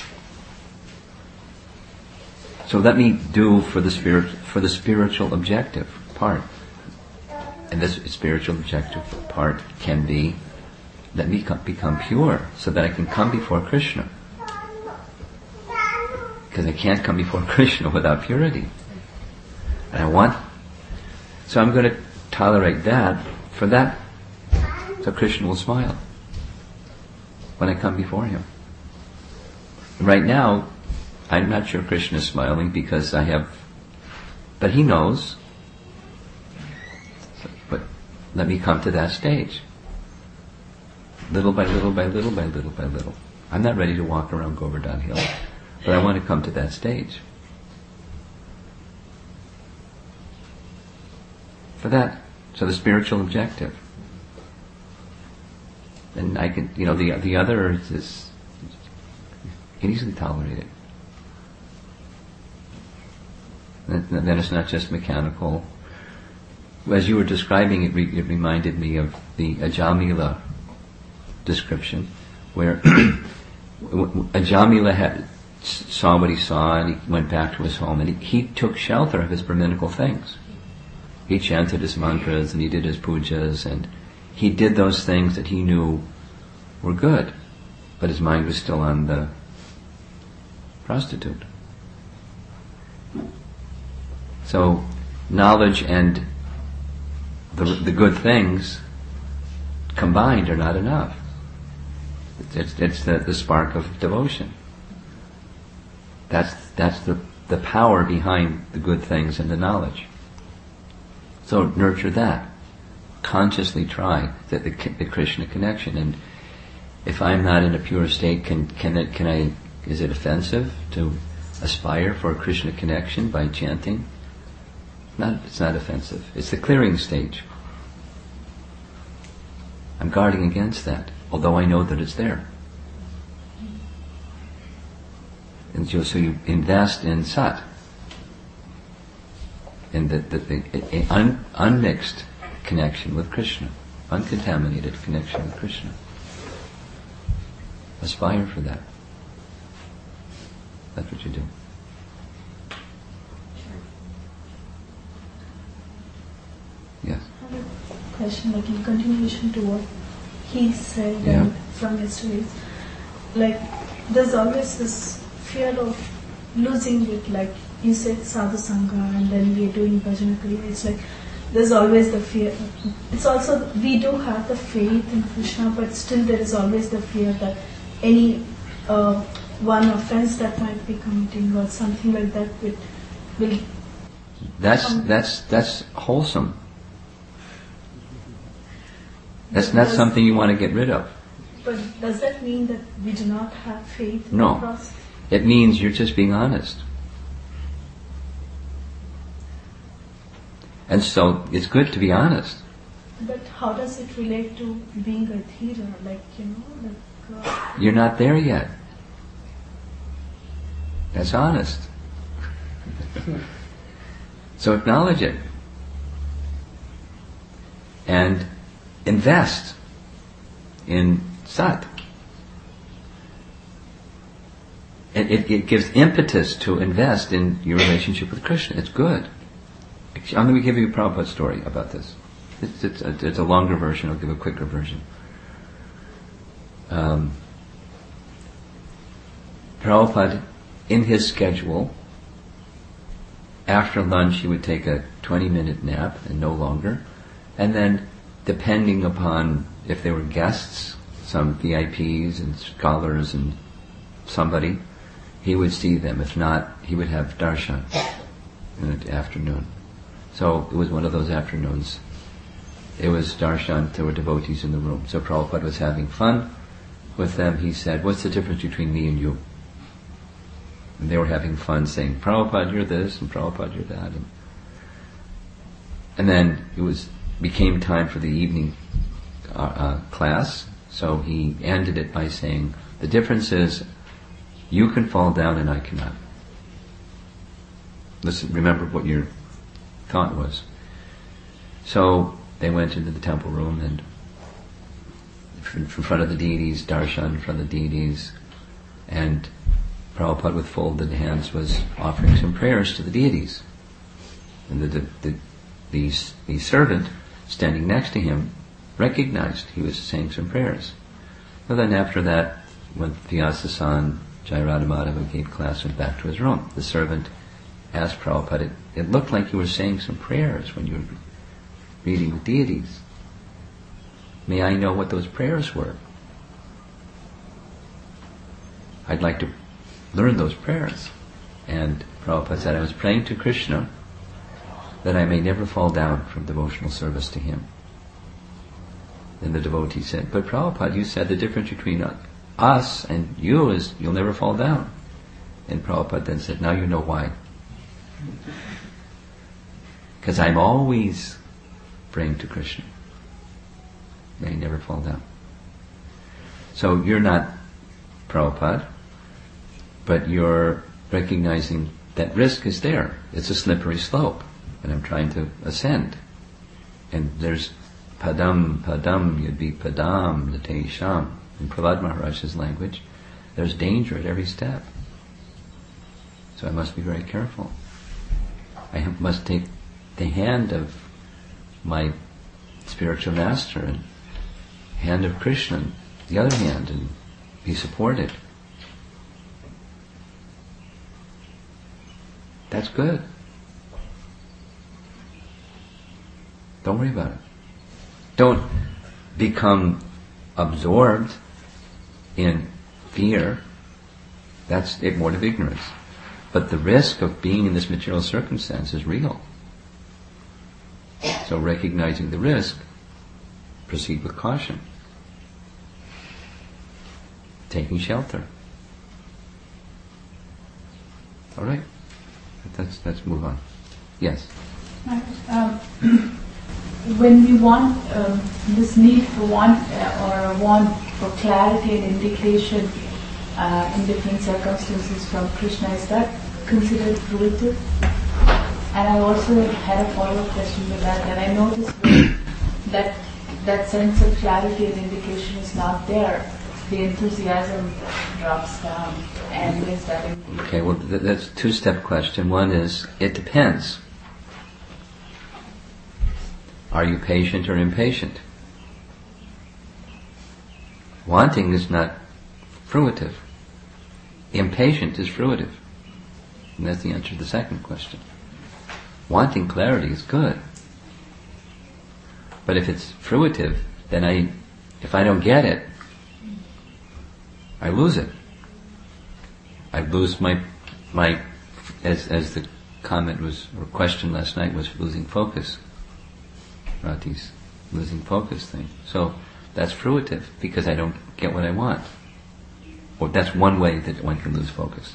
So let me do for the spirit for the spiritual objective part, and this spiritual objective part can be. Let me come, become pure, so that I can come before Krishna. Because I can't come before Krishna without purity. And I want, so I'm going to tolerate that for that, so Krishna will smile. when I come before him. Right now, I'm not sure Krishna is smiling because I have, but he knows. But let me come to that stage. Little by little by little by little by little. I'm not ready to walk around Govardhan Hill, but I want to come to that stage. For that, so the spiritual objective. And I can, you know, the the other is, is you can easily tolerate it. And then it's not just mechanical. As you were describing it, it reminded me of the Ajamila description, where Ajamila had, saw what he saw and he went back to his home and he, he took shelter of his Brahminical things. He chanted his mantras and he did his pujas and he did those things that he knew were good, but his mind was still on the prostitute. So knowledge and the, the good things combined are not enough. It's, it's the, the spark of devotion. That's that's the, the power behind the good things and the knowledge. So nurture that. Consciously try the, the, the Krishna connection. And if I'm not in a pure state, can can it, can I? Is it offensive to aspire for a Krishna connection by chanting? Not, it's not offensive. It's the clearing stage. I'm guarding against that, although I know that it's there. And so, so you invest in sat, in the, the, the un, unmixed connection with Krishna, uncontaminated connection with Krishna. Aspire for that. That's what you do. Yes. I have a question, like in continuation to what he said Yeah. and from yesterday's, like there's always this fear of losing it, like you said sadhu sangha and then we're doing bhajana kriya. It's like there's always the fear. It's also, we do have the faith in Krishna, but still there is always the fear that any uh, one offense that might be committing or something like that will, will That's um, that's that's wholesome. That's not something you want to get rid of. But does that mean that we do not have faith in No. the process? It means you're just being honest. And so it's good to be honest. But how does it relate to being a dhira? Like, you know, like... Uh, You're not there yet. That's honest. So acknowledge it. And invest in sat. It, it, it gives impetus to invest in your relationship with Krishna. It's good. I'm going to give you a Prabhupada story about this. It's, it's, a, it's a longer version. I'll give a quicker version. Um, Prabhupada, in his schedule, after lunch he would take a twenty-minute nap and no longer, and then depending upon if there were guests, some V I Ps and scholars and somebody, he would see them. If not, he would have darshan in the afternoon. So it was one of those afternoons. It was darshan, there were devotees in the room. So Prabhupada was having fun with them. He said, "What's the difference between me and you?" And they were having fun saying, "Prabhupada, you're this," and "Prabhupada, you're that." And, and then it was became time for the evening uh, uh, class. So he ended it by saying, "The difference is, you can fall down and I cannot." Listen, remember what your thought was. So they went into the temple room and in front of the deities, darshan in front of the deities, and Prabhupada with folded hands was offering some prayers to the deities. And the, the, the, the, the servant standing next to him recognized he was saying some prayers. Well, then after that, when Vyasa-san, Jayarada Madhava gave class, went back to his room. The servant asked Prabhupada, it, it looked like you were saying some prayers when you were reading the deities. May I know what those prayers were? I'd like to learn those prayers. And Prabhupada said, I was praying to Krishna that I may never fall down from devotional service to him. Then the devotee said, but Prabhupada, you said the difference between us and you is you'll never fall down. And Prabhupada then said, now you know why. Because I'm always praying to Krishna. May he never fall down. So you're not Prabhupada, but you're recognizing that risk is there. It's a slippery slope, and I'm trying to ascend. And there's padam, padam, you'd be padam, nate sham. In Prahlad Maharaj's language, there's danger at every step. So I must be very careful. I have, must take the hand of my spiritual master and hand of Krishna, the other hand, and be supported. That's good. Don't worry about it. Don't become absorbed in fear. That's ignorant of ignorance. But the risk of being in this material circumstance is real. So recognizing the risk, proceed with caution. Taking shelter. All right. Let's, let's move on. Yes? Um, when we want um, this need for want uh, or a want for clarity and indication uh, in different circumstances from Krishna, is that considered fruitive? And I also had a follow-up question to that, and I noticed that that sense of clarity and indication is not there. The enthusiasm drops down, and there's that. Okay, well, th- that's a two-step question. One is, it depends. Are you patient or impatient? Wanting is not fruitive. Impatient is fruitive. And that's the answer to the second question. Wanting clarity is good. But if it's fruitive, then I, if I don't get it, I lose it. I lose my, my, as as the comment was, or question last night was losing focus. Rati's losing focus thing. So that's fruitive, because I don't get what I want. Or that's one way that one can lose focus.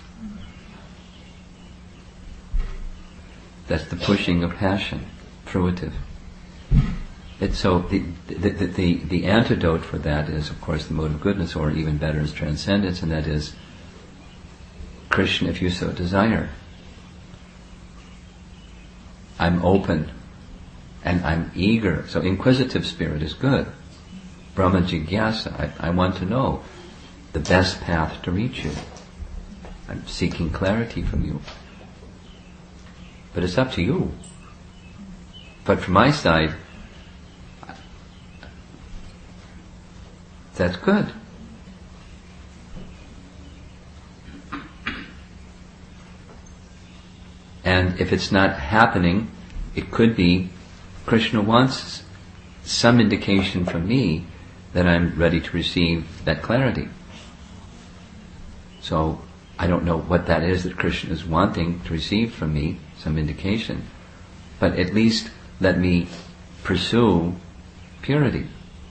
That's the pushing of passion, fruitive. It's so the the, the the the antidote for that is, of course, the mode of goodness, or even better, is transcendence, and that is Krishna, if you so desire. I'm open, and I'm eager. So inquisitive spirit is good. Brahma Jigyasa, I, I want to know the best path to reach you. I'm seeking clarity from you. But it's up to you. But from my side, that's good. And if it's not happening, it could be Krishna wants some indication from me that I'm ready to receive that clarity. So I don't know what that is that Krishna is wanting to receive from me, some indication. But at least let me pursue purity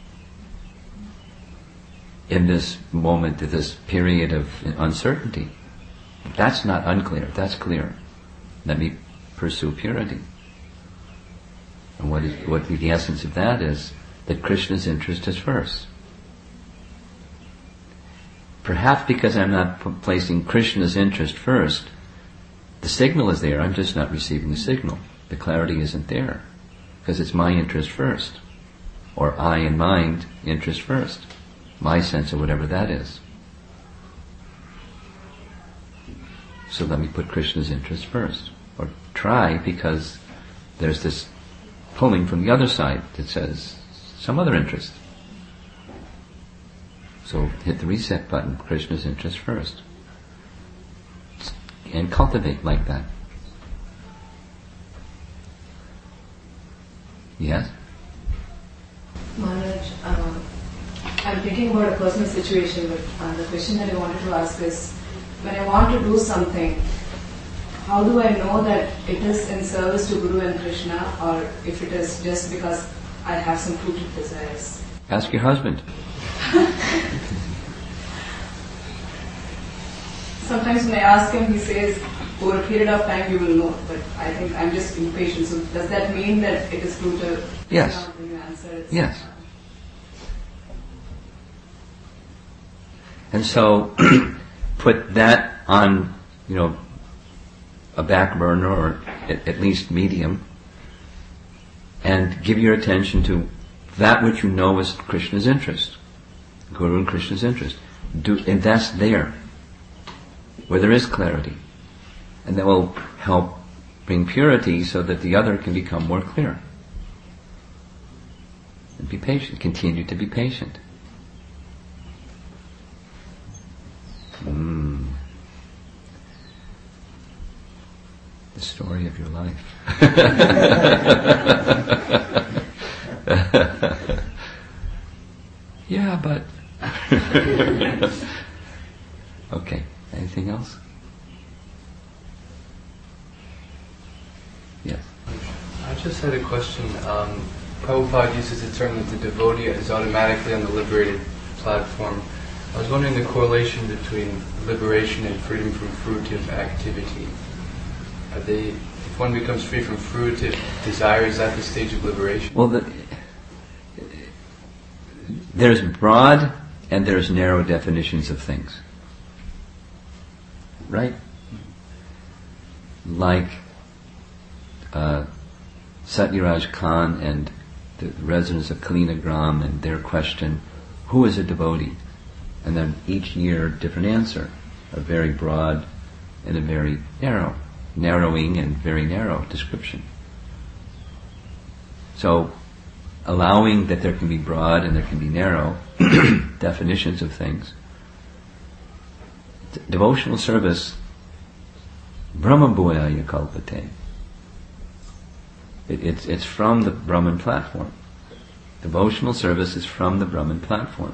in this moment, in this period of uncertainty. That's not unclear, that's clear. Let me pursue purity. And what is what the essence of that is that Krishna's interest is first. Perhaps because I'm not p- placing Krishna's interest first, the signal is there, I'm just not receiving the signal. The clarity isn't there, because it's my interest first, or I and mind interest first, my sense of whatever that is. So let me put Krishna's interest first, or try, because there's this pulling from the other side that says some other interest. So hit the reset button, Krishna's interest first, and cultivate like that. Yes? Maharaj, um, I'm thinking about a personal situation, but uh, the question that I wanted to ask is, when I want to do something, how do I know that it is in service to Guru and Krishna, or if it is just because I have some fruited desires? Ask your husband. Sometimes when I ask him, he says, over a period of time you will know, but I think I'm just impatient. So does that mean that it is fruited? Yes. When you answer it? Yes. And so, put that on, you know, a back burner, or at, at least medium, and give your attention to that which you know is Krishna's interest, Guru and Krishna's interest. Do, and that's there, where there is clarity. And that will help bring purity so that the other can become more clear. And be patient. Continue to be patient. Mm. The story of your life. Yeah, but... Okay. Anything else? Yes. I just had a question. Um, Prabhupada uses the term that the devotee is automatically on the liberated platform. I was wondering the correlation between liberation and freedom from fruitive activity. Are they, if one becomes free from fruitive desire, is that the stage of liberation? Well, the, there's broad and there's narrow definitions of things. Right? Like uh, Satyaraj Khan and the residents of Kalinagram and their question, who is a devotee? And then each year, different answer. A very broad and a very narrow. Narrowing and very narrow description. So, allowing that there can be broad and there can be narrow definitions of things. D- devotional service, Brahma Bhuyaya Kalpate. It, it's, it's from the Brahman platform. Devotional service is from the Brahman platform.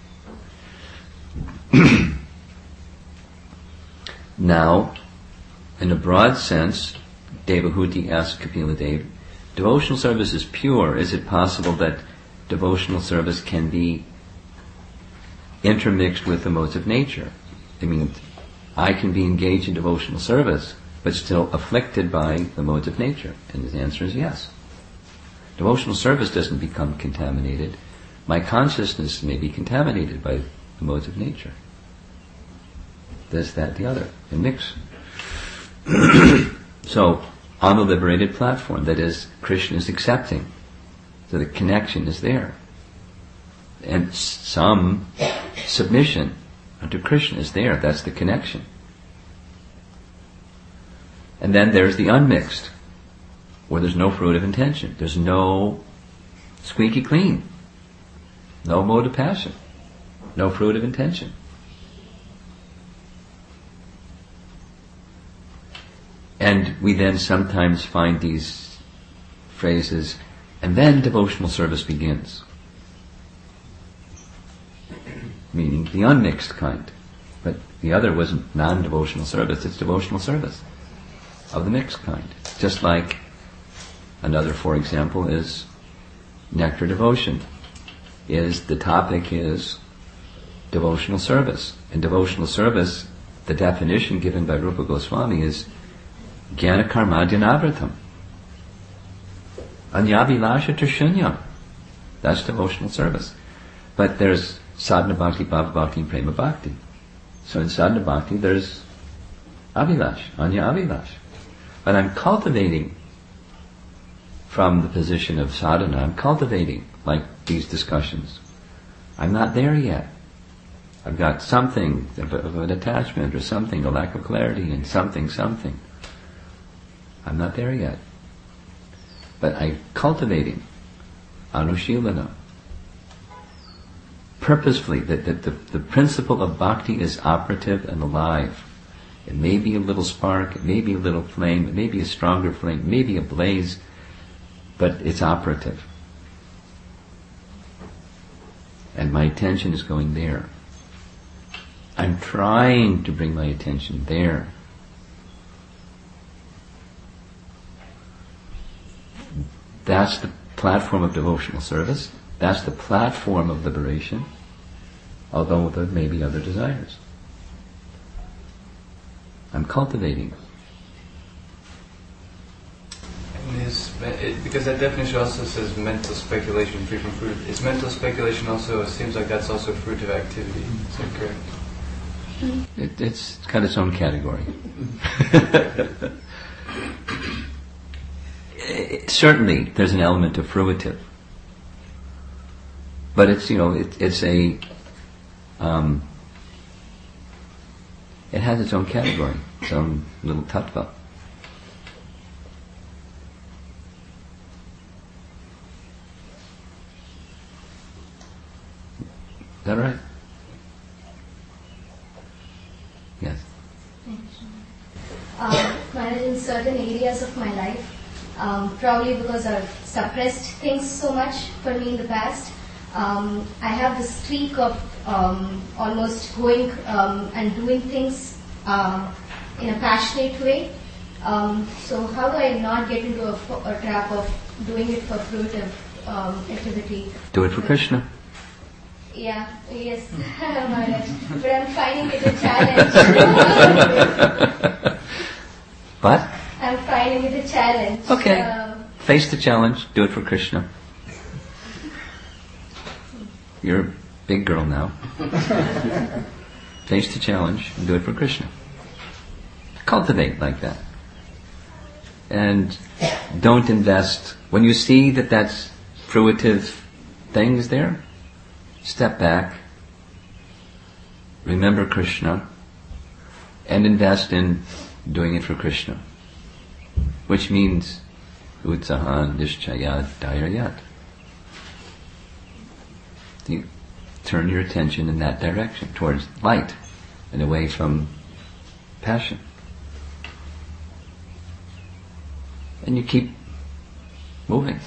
Now, in a broad sense, Devahuti asked Kapila Dev, devotional service is pure. Is it possible that devotional service can be intermixed with the modes of nature? I mean, I can be engaged in devotional service, but still afflicted by the modes of nature. And his answer is yes. Devotional service doesn't become contaminated. My consciousness may be contaminated by the modes of nature. This, that, the other. They mix. So, on the liberated platform, that is, Krishna is accepting. So the connection is there. And some submission unto Krishna is there. That's the connection. And then there's the unmixed, where there's no fruit of intention. There's no squeaky clean. No mode of passion. No fruit of intention. And we then sometimes find these phrases, and then devotional service begins. Meaning the unmixed kind. But the other wasn't non-devotional service, it's devotional service of the mixed kind. Just like another, for example, is nectar devotion. Is the topic is devotional service. And devotional service, the definition given by Rupa Goswami is Jnana karma dhyanavrtam. Anyavilasha shunyam. That's devotional service. But there's sadhana bhakti, bhava bhakti, and prema bhakti. So in sadhana bhakti there's avilash, anya avilash. But I'm cultivating from the position of sadhana, I'm cultivating like these discussions. I'm not there yet. I've got something of, of an attachment or something, a lack of clarity and something, something. I'm not there yet. But I'm cultivating anushilana. Purposefully, that the, the, the principle of bhakti is operative and alive. It may be a little spark, it may be a little flame, it may be a stronger flame, it may be a blaze, but it's operative. and my attention is going there. I'm trying to bring my attention there. That's the platform of devotional service. That's the platform of liberation, although there may be other desires. I'm cultivating. And is, it, because that definition also says mental speculation free from fruit. Is mental speculation also, it seems like that's also fruit of activity. Is that correct? It, it's got its own category. It, certainly, there's an element of fruitive. But it's, you know, it, it's a, um, it has its own category, its own little tattva. Is that right? Yes. Um, in certain areas of my life, um, probably because I've suppressed things so much for me in the past, um, I have this streak of um, almost going um, and doing things um, in a passionate way. Um, so how do I not get into a, a trap of doing it for fruitive um, activity? Do it for Krishna. Yeah, yes, Maharaj. But I'm finding it a challenge. But? I'm finding it a challenge. Okay. Um, Face the challenge. Do it for Krishna. You're a big girl now. Face the challenge and do it for Krishna. Cultivate like that. And don't invest. When you see that that's fruitive things there, step back, remember Krishna, and invest in doing it for Krishna. Which means utsaha nishchaya dhairayat. You turn your attention in that direction, towards light, and away from passion. And you keep moving.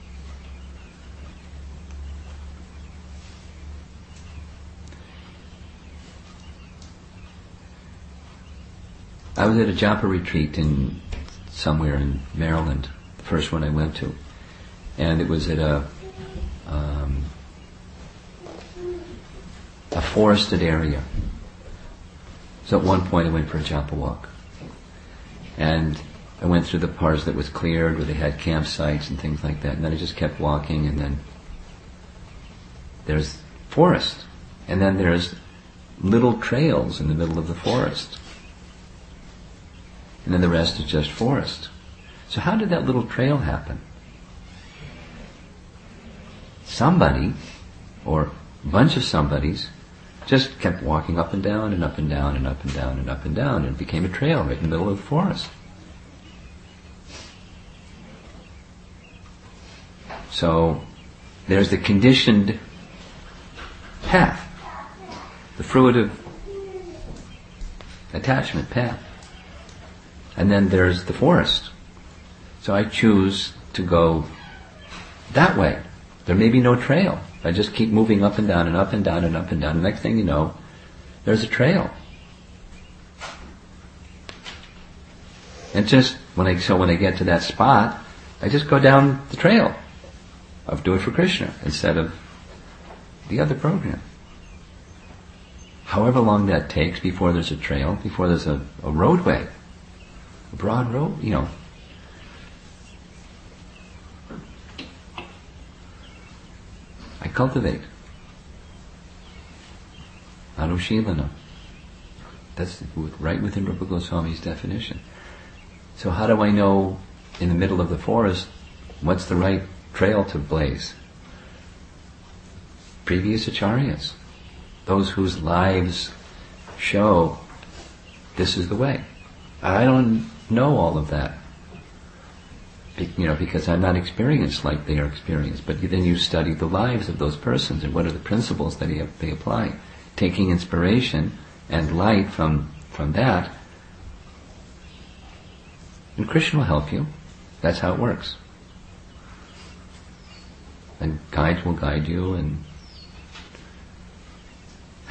I was at a japa retreat in somewhere in Maryland, the first one I went to, and it was at a um, a forested area. So at one point I went for a japa walk, and I went through the parts that was cleared where they had campsites and things like that, and then I just kept walking, and then there's forest, and then there's little trails in the middle of the forest. And then the rest is just forest. So how did that little trail happen? Somebody, or a bunch of somebodies, just kept walking up and down and up and down and up and down and up and down, and it became a trail right in the middle of the forest. So there's the conditioned path, the fruitive attachment path. And then there's the forest. So I choose to go that way. There may be no trail. I just keep moving up and down and up and down and up and down. The next thing you know, there's a trail. And just when I so when I get to that spot, I just go down the trail of Do It for Krishna instead of the other program. However long that takes before there's a trail, before there's a, a roadway. A broad road, you know. I cultivate. Anushilana. That's right within Rupa Goswami's definition. So how do I know in the middle of the forest what's the right trail to blaze? Previous acharyas. Those whose lives show this is the way. I don't know all of that, you know, because I'm not experienced like they are experienced. But then you study the lives of those persons and what are the principles that they apply, taking inspiration and light from from that. And Krishna will help you. That's how it works. And guides will guide you, and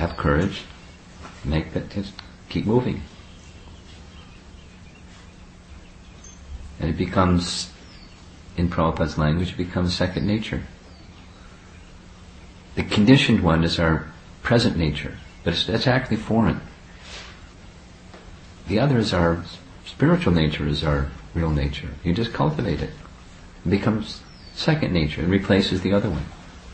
have courage, make it, just keep moving. And it becomes, in Prabhupada's language, it becomes second nature. The conditioned one is our present nature, but it's, it's actually foreign. The other is our spiritual nature, is our real nature. You just cultivate it. It becomes second nature. It replaces the other one.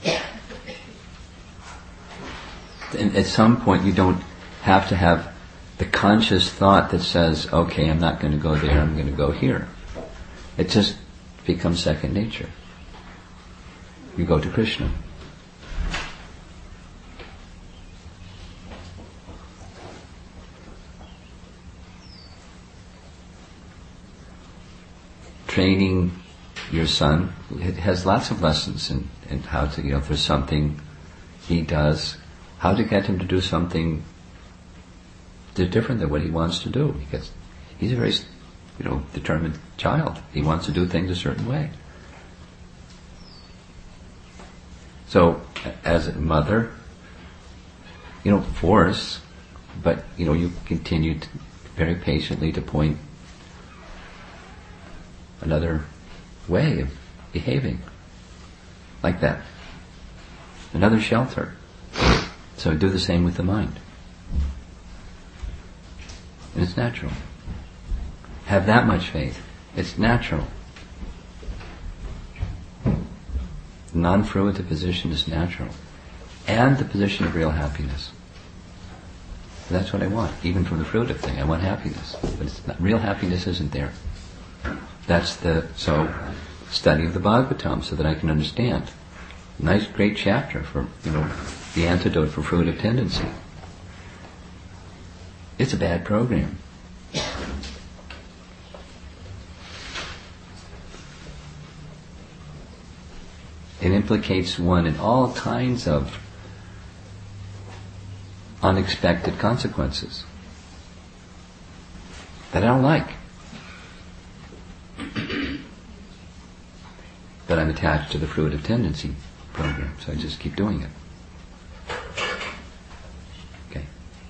And at some point you don't have to have the conscious thought that says, okay, I'm not going to go there, I'm going to go here. It just becomes second nature. You go to Krishna. Training your son, it has lots of lessons in, in how to, you know, if there's something he does, how to get him to do something different than what he wants to do. Because he's a very, you know, determined child. He wants to do things a certain way. So, as a mother, you don't force, but, you know, you continue to, very patiently to point another way of behaving. Like that. Another shelter. So do the same with the mind. And it's natural. Have that much faith. It's natural. The non-fruitive position is natural. And the position of real happiness. That's what I want, even from the fruitive thing. I want happiness. But it's not, real happiness isn't there. That's the, so, study of the Bhagavatam so that I can understand. Nice, great chapter for, you know, the antidote for fruitive tendency. It's a bad program. It implicates one in all kinds of unexpected consequences that I don't like. But I'm attached to the fruitive tendency program, so I just keep doing it. Okay.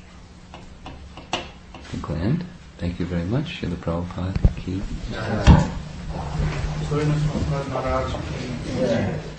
I think we'll end. Thank you very much. Srila Prabhupada ki. Sorry, Maharaj.